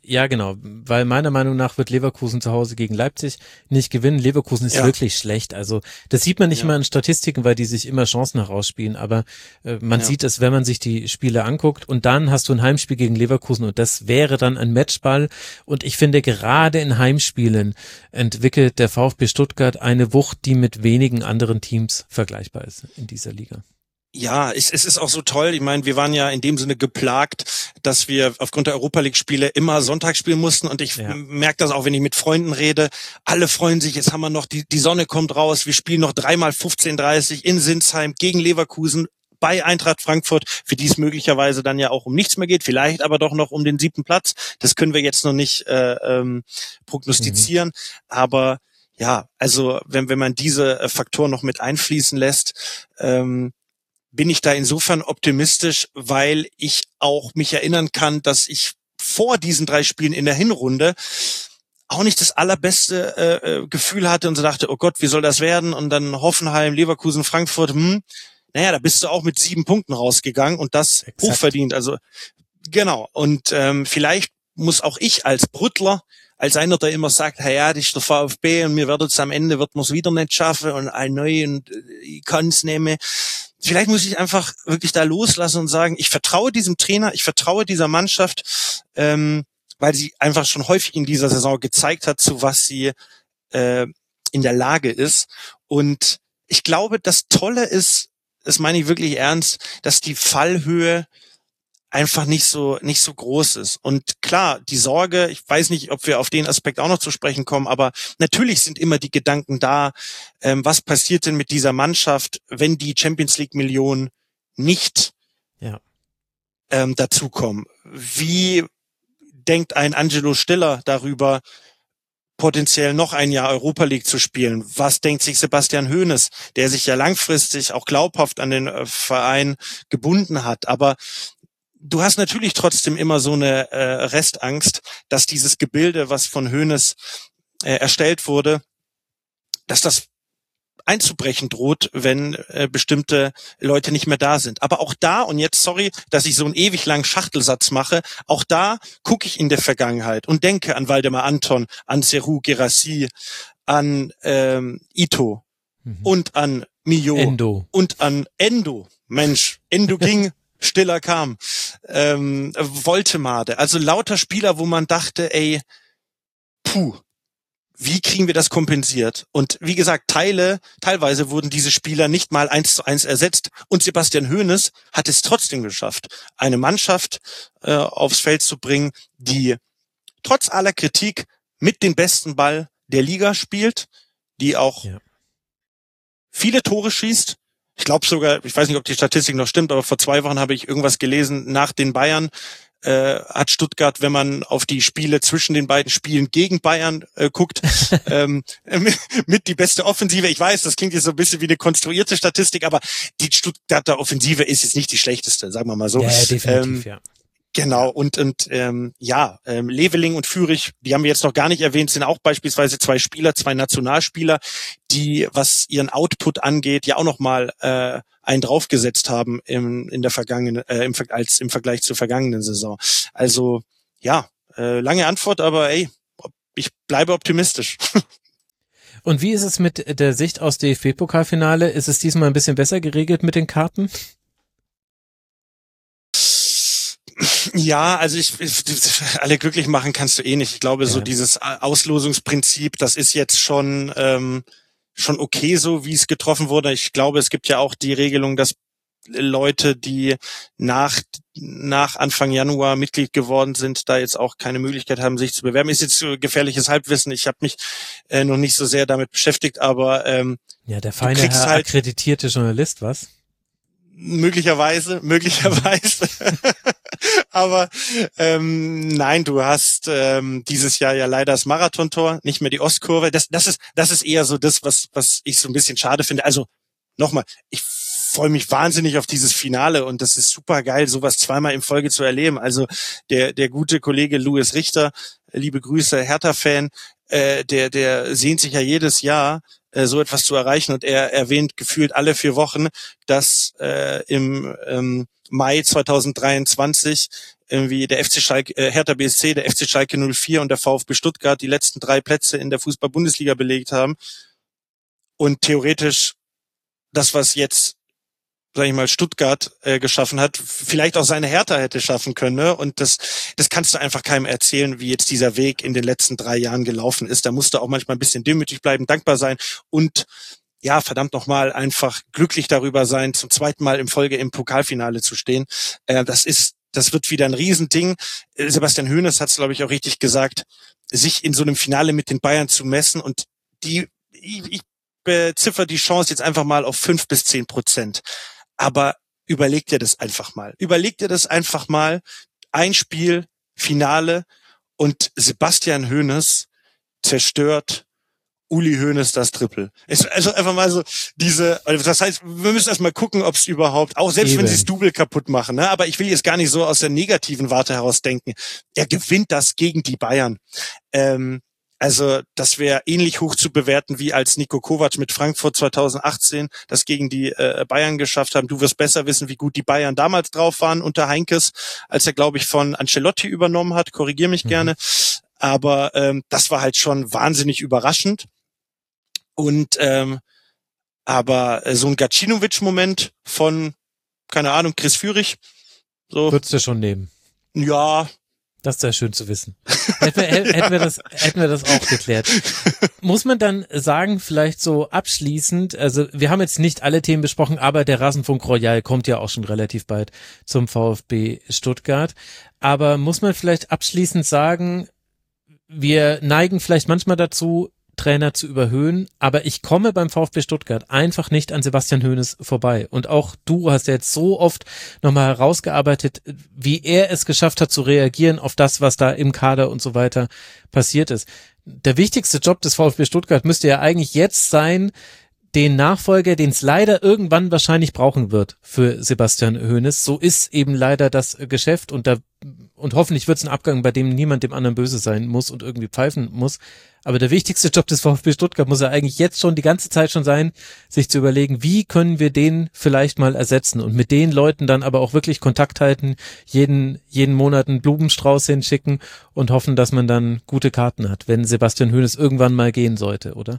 Ja, genau, weil meiner Meinung nach wird Leverkusen zu Hause gegen Leipzig nicht gewinnen. Leverkusen ist wirklich schlecht. Also das sieht man nicht immer in Statistiken, weil die sich immer Chancen herausspielen, aber man sieht es, wenn man sich die Spiele anguckt, und dann hast du ein Heimspiel gegen Leverkusen und das wäre dann ein Matchball, und ich finde, gerade in Heimspielen entwickelt der VfB Stuttgart eine Wucht, die mit wenigen anderen Teams vergleichbar ist in dieser Liga. Ja, es ist auch so toll. Ich meine, wir waren ja in dem Sinne geplagt, dass wir aufgrund der Europa-League-Spiele immer Sonntag spielen mussten. Und ich merke das auch, wenn ich mit Freunden rede. Alle freuen sich, jetzt haben wir noch, die Sonne kommt raus. Wir spielen noch 3-mal 15:30 in Sinsheim gegen Leverkusen bei Eintracht Frankfurt, für die es möglicherweise dann ja auch um nichts mehr geht. Vielleicht aber doch noch um den 7. Platz. Das können wir jetzt noch nicht prognostizieren. Aber ja, also wenn man diese Faktoren noch mit einfließen lässt, bin ich da insofern optimistisch, weil ich auch mich erinnern kann, dass ich vor diesen 3 Spielen in der Hinrunde auch nicht das allerbeste Gefühl hatte und so dachte, oh Gott, wie soll das werden? Und dann Hoffenheim, Leverkusen, Frankfurt, naja, da bist du auch mit 7 Punkten rausgegangen und das hochverdient. Also genau. Und vielleicht muss auch ich als Brüttler, als einer, der immer sagt, ja, das ist der VfB und mir wird es am Ende, wird man es wieder nicht schaffen und ein neu und ich kann es nehmen. Vielleicht muss ich einfach wirklich da loslassen und sagen, ich vertraue diesem Trainer, ich vertraue dieser Mannschaft, weil sie einfach schon häufig in dieser Saison gezeigt hat, zu was sie in der Lage ist. Und ich glaube, das Tolle ist, das meine ich wirklich ernst, dass die Fallhöhe einfach nicht so groß ist. Und klar, die Sorge, ich weiß nicht, ob wir auf den Aspekt auch noch zu sprechen kommen, aber natürlich sind immer die Gedanken da, was passiert denn mit dieser Mannschaft, wenn die Champions League Millionen nicht dazukommen? Wie denkt ein Angelo Stiller darüber, potenziell noch ein Jahr Europa League zu spielen? Was denkt sich Sebastian Hoeneß, der sich ja langfristig auch glaubhaft an den Verein gebunden hat? Aber du hast natürlich trotzdem immer so eine Restangst, dass dieses Gebilde, was von Hoeneß erstellt wurde, dass das einzubrechen droht, wenn bestimmte Leute nicht mehr da sind. Aber auch da, und jetzt sorry, dass ich so einen ewig langen Schachtelsatz mache, auch da gucke ich in der Vergangenheit und denke an Waldemar Anton, an Serhou Guirassy, an Ito und an Mio und an Endo. Mensch, Endo ging, Stiller kam, Woltemade, also lauter Spieler, wo man dachte, ey, wie kriegen wir das kompensiert? Und wie gesagt, teilweise wurden diese Spieler nicht mal 1:1 ersetzt. Und Sebastian Hoeneß hat es trotzdem geschafft, eine Mannschaft aufs Feld zu bringen, die trotz aller Kritik mit dem besten Ball der Liga spielt, die auch viele Tore schießt. Ich glaube sogar, ich weiß nicht, ob die Statistik noch stimmt, aber vor 2 Wochen habe ich irgendwas gelesen, nach den Bayern hat Stuttgart, wenn man auf die Spiele zwischen den beiden Spielen gegen Bayern guckt, mit die beste Offensive. Ich weiß, das klingt jetzt so ein bisschen wie eine konstruierte Statistik, aber die Stuttgarter Offensive ist jetzt nicht die schlechteste, sagen wir mal so. Ja, definitiv, Genau, und Leveling und Fürich, die haben wir jetzt noch gar nicht erwähnt, sind auch beispielsweise 2 Spieler, 2 Nationalspieler, die, was ihren Output angeht, ja auch noch mal einen draufgesetzt haben im Vergleich zur vergangenen Saison. Also ja, lange Antwort, aber ey, ich bleibe optimistisch. Und wie ist es mit der Sicht aus DFB-Pokalfinale? Ist es diesmal ein bisschen besser geregelt mit den Karten? Ja, also alle glücklich machen kannst du eh nicht. Ich glaube, so dieses Auslosungsprinzip, das ist jetzt schon okay so, wie es getroffen wurde. Ich glaube, es gibt ja auch die Regelung, dass Leute, die nach Anfang Januar Mitglied geworden sind, da jetzt auch keine Möglichkeit haben, sich zu bewerben. Ist jetzt so gefährliches Halbwissen. Ich habe mich noch nicht so sehr damit beschäftigt, aber der feine Herr akkreditierte Journalist, was? Möglicherweise. Aber nein, du hast dieses Jahr ja leider das Marathontor, nicht mehr die Ostkurve. Das ist eher so das, was ich so ein bisschen schade finde. Also nochmal, ich freue mich wahnsinnig auf dieses Finale und das ist super geil, sowas zweimal in Folge zu erleben. Also der gute Kollege Louis Richter, liebe Grüße, Hertha-Fan, der sehnt sich ja jedes Jahr, so etwas zu erreichen, und er erwähnt gefühlt alle 4 Wochen, dass im Mai 2023 irgendwie der FC Schalke, Hertha BSC, der FC Schalke 04 und der VfB Stuttgart die letzten 3 Plätze in der Fußball-Bundesliga belegt haben. Und theoretisch das, was jetzt, sag ich mal, Stuttgart geschaffen hat, vielleicht auch seine Hertha hätte schaffen können. Ne? Und das kannst du einfach keinem erzählen, wie jetzt dieser Weg in den letzten 3 Jahren gelaufen ist. Da musst du auch manchmal ein bisschen demütig bleiben, dankbar sein und ja, verdammt nochmal einfach glücklich darüber sein, zum 2. Mal in Folge im Pokalfinale zu stehen. Das wird wieder ein Riesending. Sebastian Hoeneß hat es, glaube ich, auch richtig gesagt, sich in so einem Finale mit den Bayern zu messen und ich beziffer die Chance jetzt einfach mal auf 5-10%. Aber überleg dir das einfach mal. Ein Spiel, Finale und Sebastian Hoeneß zerstört Uli Hoeneß das Triple. Also einfach mal so das heißt, wir müssen erst mal gucken, ob es überhaupt, auch selbst wenn sie das Double kaputt machen, ne? Aber ich will jetzt gar nicht so aus der negativen Warte heraus denken. Er gewinnt das gegen die Bayern. Also das wäre ähnlich hoch zu bewerten, wie als Niko Kovac mit Frankfurt 2018 das gegen die Bayern geschafft haben. Du wirst besser wissen, wie gut die Bayern damals drauf waren unter Heinkes, als er, glaube ich, von Ancelotti übernommen hat. Korrigier mich gerne. Aber das war halt schon wahnsinnig überraschend. Und aber so ein Gacinovic-Moment von, keine Ahnung, Chris Führig. So. Würdest du schon nehmen? Ja. Das ist ja schön zu wissen. Hätten wir das auch geklärt. Muss man dann sagen, vielleicht so abschließend, also wir haben jetzt nicht alle Themen besprochen, aber der Rasenfunk Royal kommt ja auch schon relativ bald zum VfB Stuttgart. Aber muss man vielleicht abschließend sagen, wir neigen vielleicht manchmal dazu, Trainer zu überhöhen, aber ich komme beim VfB Stuttgart einfach nicht an Sebastian Hoeneß vorbei. Und auch du hast ja jetzt so oft nochmal herausgearbeitet, wie er es geschafft hat zu reagieren auf das, was da im Kader und so weiter passiert ist. Der wichtigste Job des VfB Stuttgart müsste ja eigentlich jetzt sein, den Nachfolger, den es leider irgendwann wahrscheinlich brauchen wird für Sebastian Hoeneß. So ist eben leider das Geschäft und hoffentlich wird es ein Abgang, bei dem niemand dem anderen böse sein muss und irgendwie pfeifen muss. Aber der wichtigste Job des VfB Stuttgart muss ja eigentlich jetzt schon die ganze Zeit schon sein, sich zu überlegen, wie können wir den vielleicht mal ersetzen und mit den Leuten dann aber auch wirklich Kontakt halten, jeden Monat einen Blumenstrauß hinschicken und hoffen, dass man dann gute Karten hat, wenn Sebastian Hoeneß irgendwann mal gehen sollte, oder?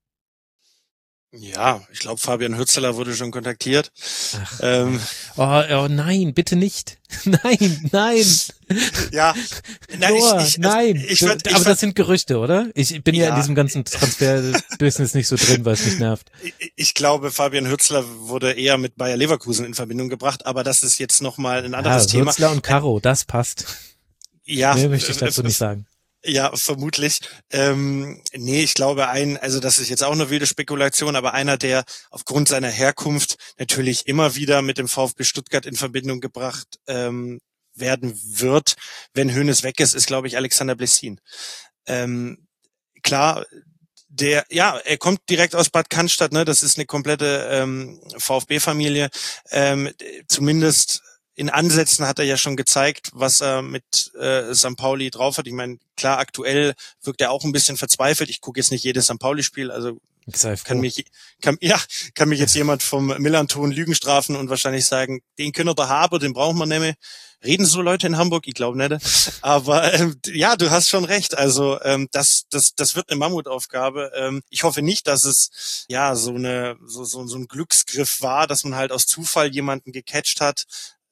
Ja, ich glaube, Fabian Hürzeler wurde schon kontaktiert. Oh nein, bitte nicht. Nein. Ja, nein. Aber das sind Gerüchte, oder? Ich bin ja in diesem ganzen Transfer-Business nicht so drin, weil es mich nervt. Ich glaube, Fabian Hürzeler wurde eher mit Bayer Leverkusen in Verbindung gebracht, aber das ist jetzt nochmal ein anderes Thema. Hürzeler und Caro, das passt. Ja. Mehr möchte ich dazu nicht sagen. Ja, vermutlich. Nee, ich glaube also das ist jetzt auch eine wilde Spekulation, aber einer, der aufgrund seiner Herkunft natürlich immer wieder mit dem VfB Stuttgart in Verbindung gebracht werden wird, wenn Hoeneß weg ist, glaube ich, Alexander Blessin. Klar, er kommt direkt aus Bad Cannstatt, ne? Das ist eine komplette VfB-Familie. Zumindest in Ansätzen hat er ja schon gezeigt, was er mit St. Pauli drauf hat. Ich meine, klar, aktuell wirkt er auch ein bisschen verzweifelt. Ich gucke jetzt nicht jedes St. Pauli-Spiel, also kann mich jetzt jemand vom Millanton Lügen strafen und wahrscheinlich sagen, den können wir haben, den brauchen wir nicht mehr. Reden so Leute in Hamburg? Ich glaube nicht. Aber ja, du hast schon recht. Also das wird eine Mammutaufgabe. Ich hoffe nicht, dass es ja so ein Glücksgriff war, dass man halt aus Zufall jemanden gecatcht hat.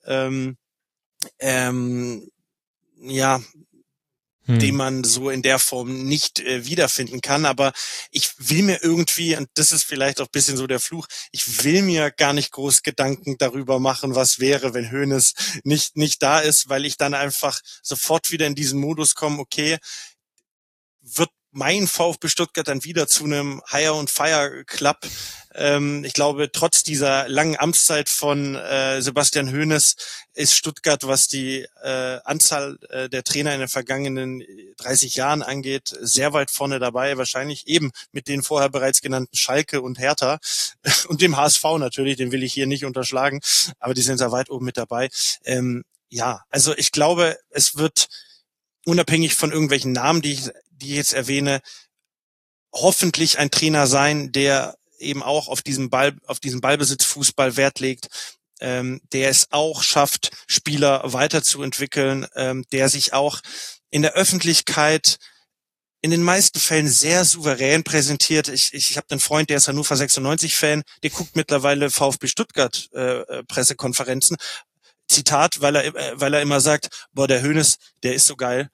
Den man so in der Form nicht wiederfinden kann. Aber ich will mir irgendwie, und das ist vielleicht auch ein bisschen so der Fluch, ich will mir gar nicht groß Gedanken darüber machen, was wäre, wenn Hoeneß nicht da ist, weil ich dann einfach sofort wieder in diesen Modus komme, okay, wird mein VfB Stuttgart dann wieder zu einem Hire und Fire Club. Ich glaube, trotz dieser langen Amtszeit von Sebastian Hoeneß ist Stuttgart, was die Anzahl der Trainer in den vergangenen 30 Jahren angeht, sehr weit vorne dabei. Wahrscheinlich eben mit den vorher bereits genannten Schalke und Hertha und dem HSV natürlich, den will ich hier nicht unterschlagen, aber die sind da weit oben mit dabei. Ja, also ich glaube, es wird unabhängig von irgendwelchen Namen, die ich jetzt erwähne, hoffentlich ein Trainer sein, der eben auch auf diesen Ballbesitzfußball Wert legt, der es auch schafft, Spieler weiterzuentwickeln, der sich auch in der Öffentlichkeit in den meisten Fällen sehr souverän präsentiert. Ich habe einen Freund, der ist Hannover 96-Fan, der guckt mittlerweile VfB Stuttgart Pressekonferenzen. Zitat, weil er immer sagt, boah, der Hoeneß, der ist so geil.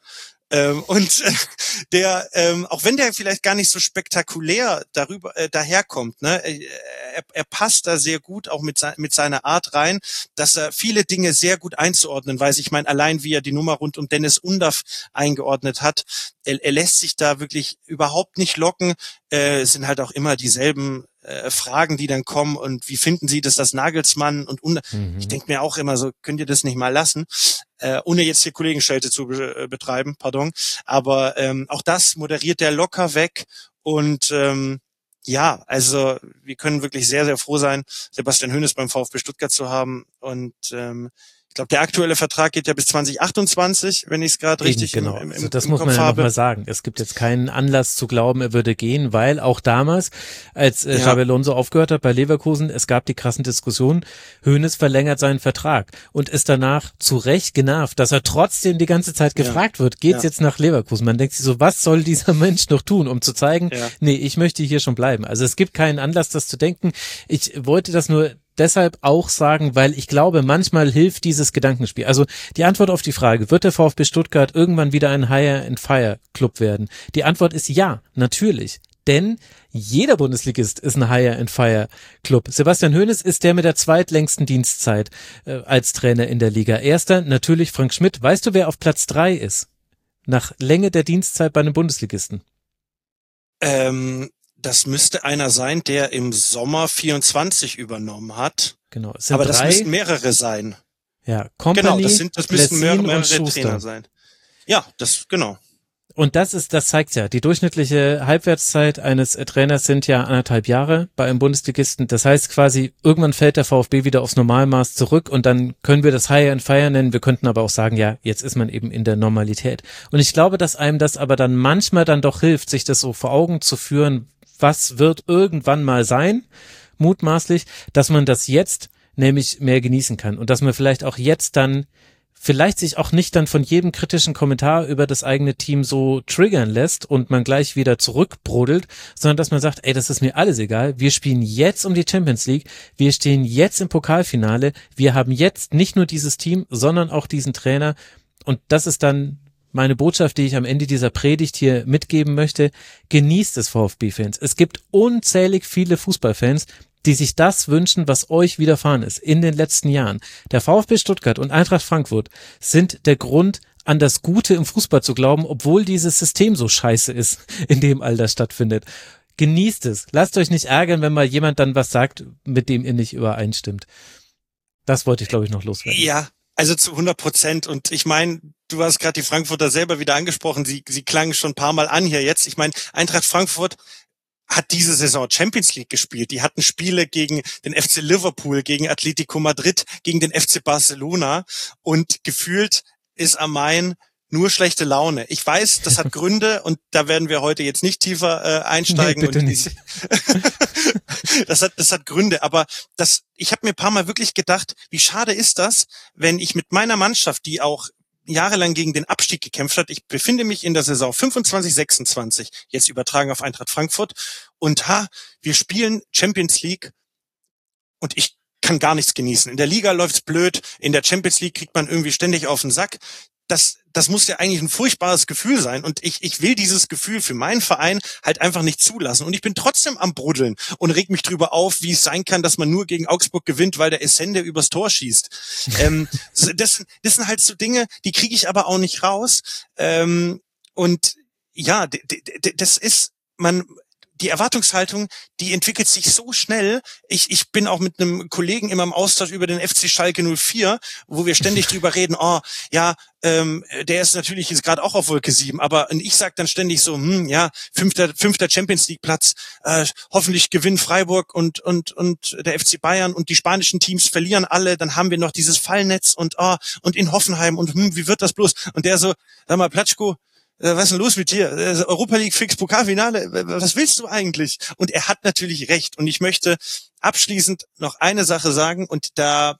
Der, auch wenn der vielleicht gar nicht so spektakulär daherkommt, ne, er passt da sehr gut auch mit seiner Art rein, dass er viele Dinge sehr gut einzuordnen weiß. Ich meine, allein wie er die Nummer rund um Dennis Undaff eingeordnet hat, er lässt sich da wirklich überhaupt nicht locken. Es sind halt auch immer dieselben Fragen, die dann kommen, und wie finden Sie das Nagelsmann und Ich denke mir auch immer so, könnt ihr das nicht mal lassen, ohne jetzt hier Kollegenschelte zu betreiben, pardon. Aber auch das moderiert der locker weg, und ja, also wir können wirklich sehr, sehr froh sein, Sebastian Hoeneß beim VfB Stuttgart zu haben, und ich glaube, der aktuelle Vertrag geht ja bis 2028, wenn ich es gerade richtig genau. im Also das im muss Kopf man ja habe. nochmal sagen. Es gibt jetzt keinen Anlass zu glauben, er würde gehen, weil auch damals, als Xabi Alonso aufgehört hat bei Leverkusen, es gab die krassen Diskussionen, Hoeneß verlängert seinen Vertrag und ist danach zu Recht genervt, dass er trotzdem die ganze Zeit gefragt wird, geht's jetzt nach Leverkusen? Man denkt sich so, was soll dieser Mensch noch tun, um zu zeigen, nee, ich möchte hier schon bleiben. Also es gibt keinen Anlass, das zu denken. Ich wollte das nur deshalb auch sagen, weil ich glaube, manchmal hilft dieses Gedankenspiel. Also die Antwort auf die Frage, wird der VfB Stuttgart irgendwann wieder ein Hire-and-Fire-Club werden? Die Antwort ist ja, natürlich. Denn jeder Bundesligist ist ein Hire-and-Fire-Club. Sebastian Hoeneß ist der mit der zweitlängsten Dienstzeit als Trainer in der Liga. Erster natürlich Frank Schmidt. Weißt du, wer auf Platz 3 ist? Nach Länge der Dienstzeit bei einem Bundesligisten. Das müsste einer sein, der im Sommer 24 übernommen hat. Genau. Es sind aber drei, das müssten mehrere sein. Ja, Company, genau, das müssten mehrere Schuster. Trainer sein. Ja, genau. Und das zeigt ja, die durchschnittliche Halbwertszeit eines Trainers sind ja 1,5 Jahre bei einem Bundesligisten. Das heißt quasi, irgendwann fällt der VfB wieder aufs Normalmaß zurück, und dann können wir das Hire and Fire nennen. Wir könnten aber auch sagen, ja, jetzt ist man eben in der Normalität. Und ich glaube, dass einem das aber dann manchmal dann doch hilft, sich das so vor Augen zu führen, was wird irgendwann mal sein, mutmaßlich, dass man das jetzt nämlich mehr genießen kann und dass man vielleicht auch jetzt dann vielleicht sich auch nicht dann von jedem kritischen Kommentar über das eigene Team so triggern lässt und man gleich wieder zurückbrodelt, sondern dass man sagt, ey, das ist mir alles egal, wir spielen jetzt um die Champions League, wir stehen jetzt im Pokalfinale, wir haben jetzt nicht nur dieses Team, sondern auch diesen Trainer, und das ist dann meine Botschaft, die ich am Ende dieser Predigt hier mitgeben möchte: Genießt es, VfB-Fans. Es gibt unzählig viele Fußballfans, die sich das wünschen, was euch widerfahren ist in den letzten Jahren. Der VfB Stuttgart und Eintracht Frankfurt sind der Grund, an das Gute im Fußball zu glauben, obwohl dieses System so scheiße ist, in dem all das stattfindet. Genießt es. Lasst euch nicht ärgern, wenn mal jemand dann was sagt, mit dem ihr nicht übereinstimmt. Das wollte ich, glaube ich, noch loswerden. Ja, also zu 100%. Und ich meine, du hast gerade die Frankfurter selber wieder angesprochen. Sie klangen schon ein paar Mal an hier jetzt. Ich meine, Eintracht Frankfurt hat diese Saison Champions League gespielt. Die hatten Spiele gegen den FC Liverpool, gegen Atletico Madrid, gegen den FC Barcelona, und gefühlt ist am Main nur schlechte Laune. Ich weiß, das hat Gründe, und da werden wir heute jetzt nicht tiefer einsteigen. Nee, bitte nicht. Das hat Gründe, aber ich habe mir ein paar Mal wirklich gedacht, wie schade ist das, wenn ich mit meiner Mannschaft, die auch jahrelang gegen den Abstieg gekämpft hat, ich befinde mich in der Saison 25, 26, jetzt übertragen auf Eintracht Frankfurt, und wir spielen Champions League und ich kann gar nichts genießen. In der Liga läuft's blöd, in der Champions League kriegt man irgendwie ständig auf den Sack. Das muss ja eigentlich ein furchtbares Gefühl sein, und ich will dieses Gefühl für meinen Verein halt einfach nicht zulassen, und ich bin trotzdem am Bruddeln und reg mich drüber auf, wie es sein kann, dass man nur gegen Augsburg gewinnt, weil der Essende übers Tor schießt. Das sind halt so Dinge, die kriege ich aber auch nicht raus, und ja, das ist die Erwartungshaltung, die entwickelt sich so schnell. Ich bin auch mit einem Kollegen immer im Austausch über den FC Schalke 04, wo wir ständig drüber reden, der ist natürlich jetzt gerade auch auf Wolke 7, aber ich sag dann ständig so, fünfter Champions League Platz, hoffentlich gewinnen Freiburg und der FC Bayern, und die spanischen Teams verlieren alle, dann haben wir noch dieses Fallnetz und in Hoffenheim, und wie wird das bloß? Und der so, sag mal, Platschko, was ist denn los mit dir? Europa League fix Pokalfinale, was willst du eigentlich? Und er hat natürlich recht. Und ich möchte abschließend noch eine Sache sagen, und da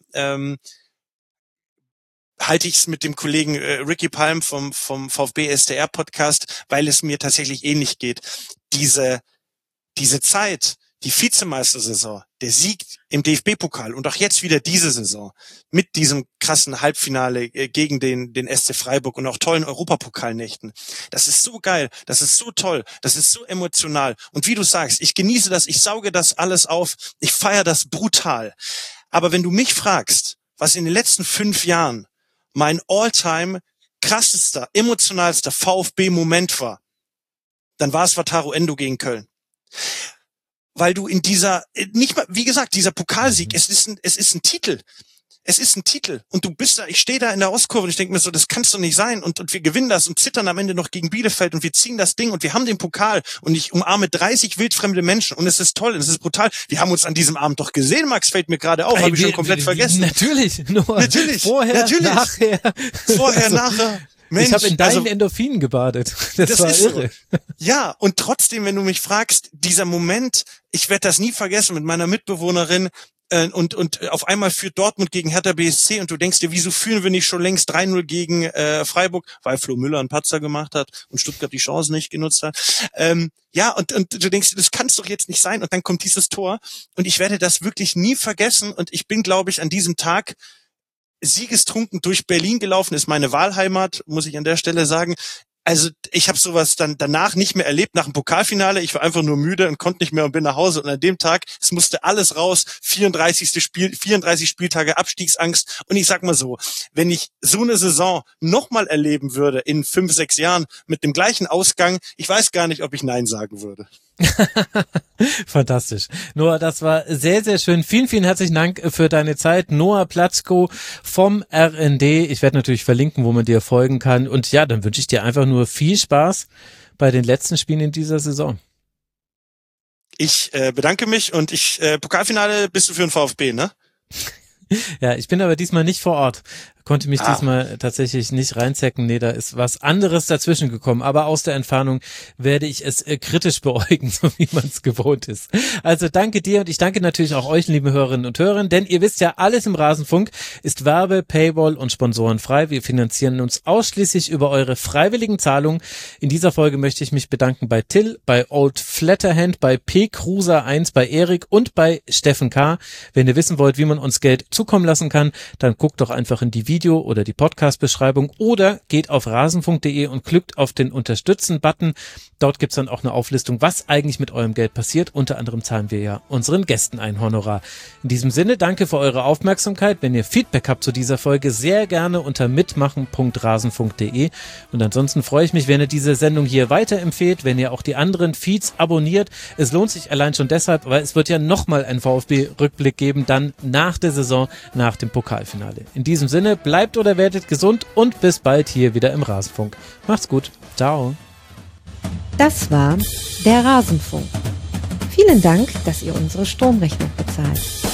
halte ich es mit dem Kollegen Ricky Palm vom VfB SDR Podcast, weil es mir tatsächlich ähnlich geht. Diese Zeit, die Vizemeistersaison, der Sieg im DFB-Pokal und auch jetzt wieder diese Saison mit diesem krassen Halbfinale gegen den SC Freiburg und auch tollen Europapokalnächten. Das ist so geil, das ist so toll, das ist so emotional. Und wie du sagst, ich genieße das, ich sauge das alles auf, ich feiere das brutal. Aber wenn du mich fragst, was in den letzten 5 Jahren mein all-time krassester, emotionalster VfB-Moment war, dann war es Wataru Endo gegen Köln. Weil du in dieser, nicht mal, wie gesagt, dieser Pokalsieg, es ist ein Titel. Es ist ein Titel. Und du bist da, ich stehe da in der Ostkurve und ich denke mir so, das kann's doch nicht sein. Und wir gewinnen das und zittern am Ende noch gegen Bielefeld und wir ziehen das Ding und wir haben den Pokal und ich umarme 30 wildfremde Menschen und es ist toll und es ist brutal. Wir haben uns an diesem Abend doch gesehen, Max, fällt mir gerade auf, habe ich schon komplett vergessen. Natürlich, Vorher, nachher. Mensch, ich habe in deinen Endorphinen gebadet. Das war irre. So. Ja, und trotzdem, wenn du mich fragst, dieser Moment, ich werde das nie vergessen mit meiner Mitbewohnerin, und auf einmal führt Dortmund gegen Hertha BSC und du denkst dir, wieso führen wir nicht schon längst 3-0 gegen Freiburg, weil Flo Müller einen Patzer gemacht hat und Stuttgart die Chance nicht genutzt hat. Ja, und du denkst dir, das kann's doch jetzt nicht sein. Und dann kommt dieses Tor und ich werde das wirklich nie vergessen und ich bin, glaube ich, an diesem Tag siegestrunken durch Berlin gelaufen, ist meine Wahlheimat, muss ich an der Stelle sagen. Also ich habe sowas dann danach nicht mehr erlebt, nach dem Pokalfinale. Ich war einfach nur müde und konnte nicht mehr und bin nach Hause. Und an dem Tag, es musste alles raus, 34 Spieltage Abstiegsangst. Und ich sag mal so, wenn ich so eine Saison nochmal erleben würde in 5, 6 Jahren mit dem gleichen Ausgang, ich weiß gar nicht, ob ich Nein sagen würde. Fantastisch. Noah, das war sehr, sehr schön. Vielen, vielen herzlichen Dank für deine Zeit. Noah Platzko vom RND. Ich werde natürlich verlinken, wo man dir folgen kann. Und ja, dann wünsche ich dir einfach nur viel Spaß bei den letzten Spielen in dieser Saison. Ich bedanke mich und Pokalfinale bist du für den VfB, ne? Ja, ich bin aber diesmal nicht vor Ort. Konnte mich diesmal tatsächlich nicht reinzecken. Nee, da ist was anderes dazwischen gekommen. Aber aus der Entfernung werde ich es kritisch beäugen, so wie man es gewohnt ist. Also danke dir und ich danke natürlich auch euch, liebe Hörerinnen und Hörer, denn ihr wisst ja, alles im Rasenfunk ist Werbe-, Paywall und sponsorenfrei. Wir finanzieren uns ausschließlich über eure freiwilligen Zahlungen. In dieser Folge möchte ich mich bedanken bei Till, bei Old Flatterhand, bei P. Cruiser 1, bei Erik und bei Steffen K. Wenn ihr wissen wollt, wie man uns Geld zukommen lassen kann, dann guckt doch einfach in die Video- oder die Podcast-Beschreibung oder geht auf rasenfunk.de und klickt auf den Unterstützen-Button. Dort gibt's dann auch eine Auflistung, was eigentlich mit eurem Geld passiert. Unter anderem zahlen wir ja unseren Gästen ein Honorar. In diesem Sinne, danke für eure Aufmerksamkeit. Wenn ihr Feedback habt zu dieser Folge, sehr gerne unter mitmachen.rasenfunk.de. Und ansonsten freue ich mich, wenn ihr diese Sendung hier weiterempfehlt, wenn ihr auch die anderen Feeds abonniert. Es lohnt sich allein schon deshalb, weil es wird ja nochmal einen VfB-Rückblick geben, dann nach der Saison, nach dem Pokalfinale. In diesem Sinne, bleibt oder werdet gesund und bis bald hier wieder im Rasenfunk. Macht's gut. Ciao. Das war der Rasenfunk. Vielen Dank, dass ihr unsere Stromrechnung bezahlt.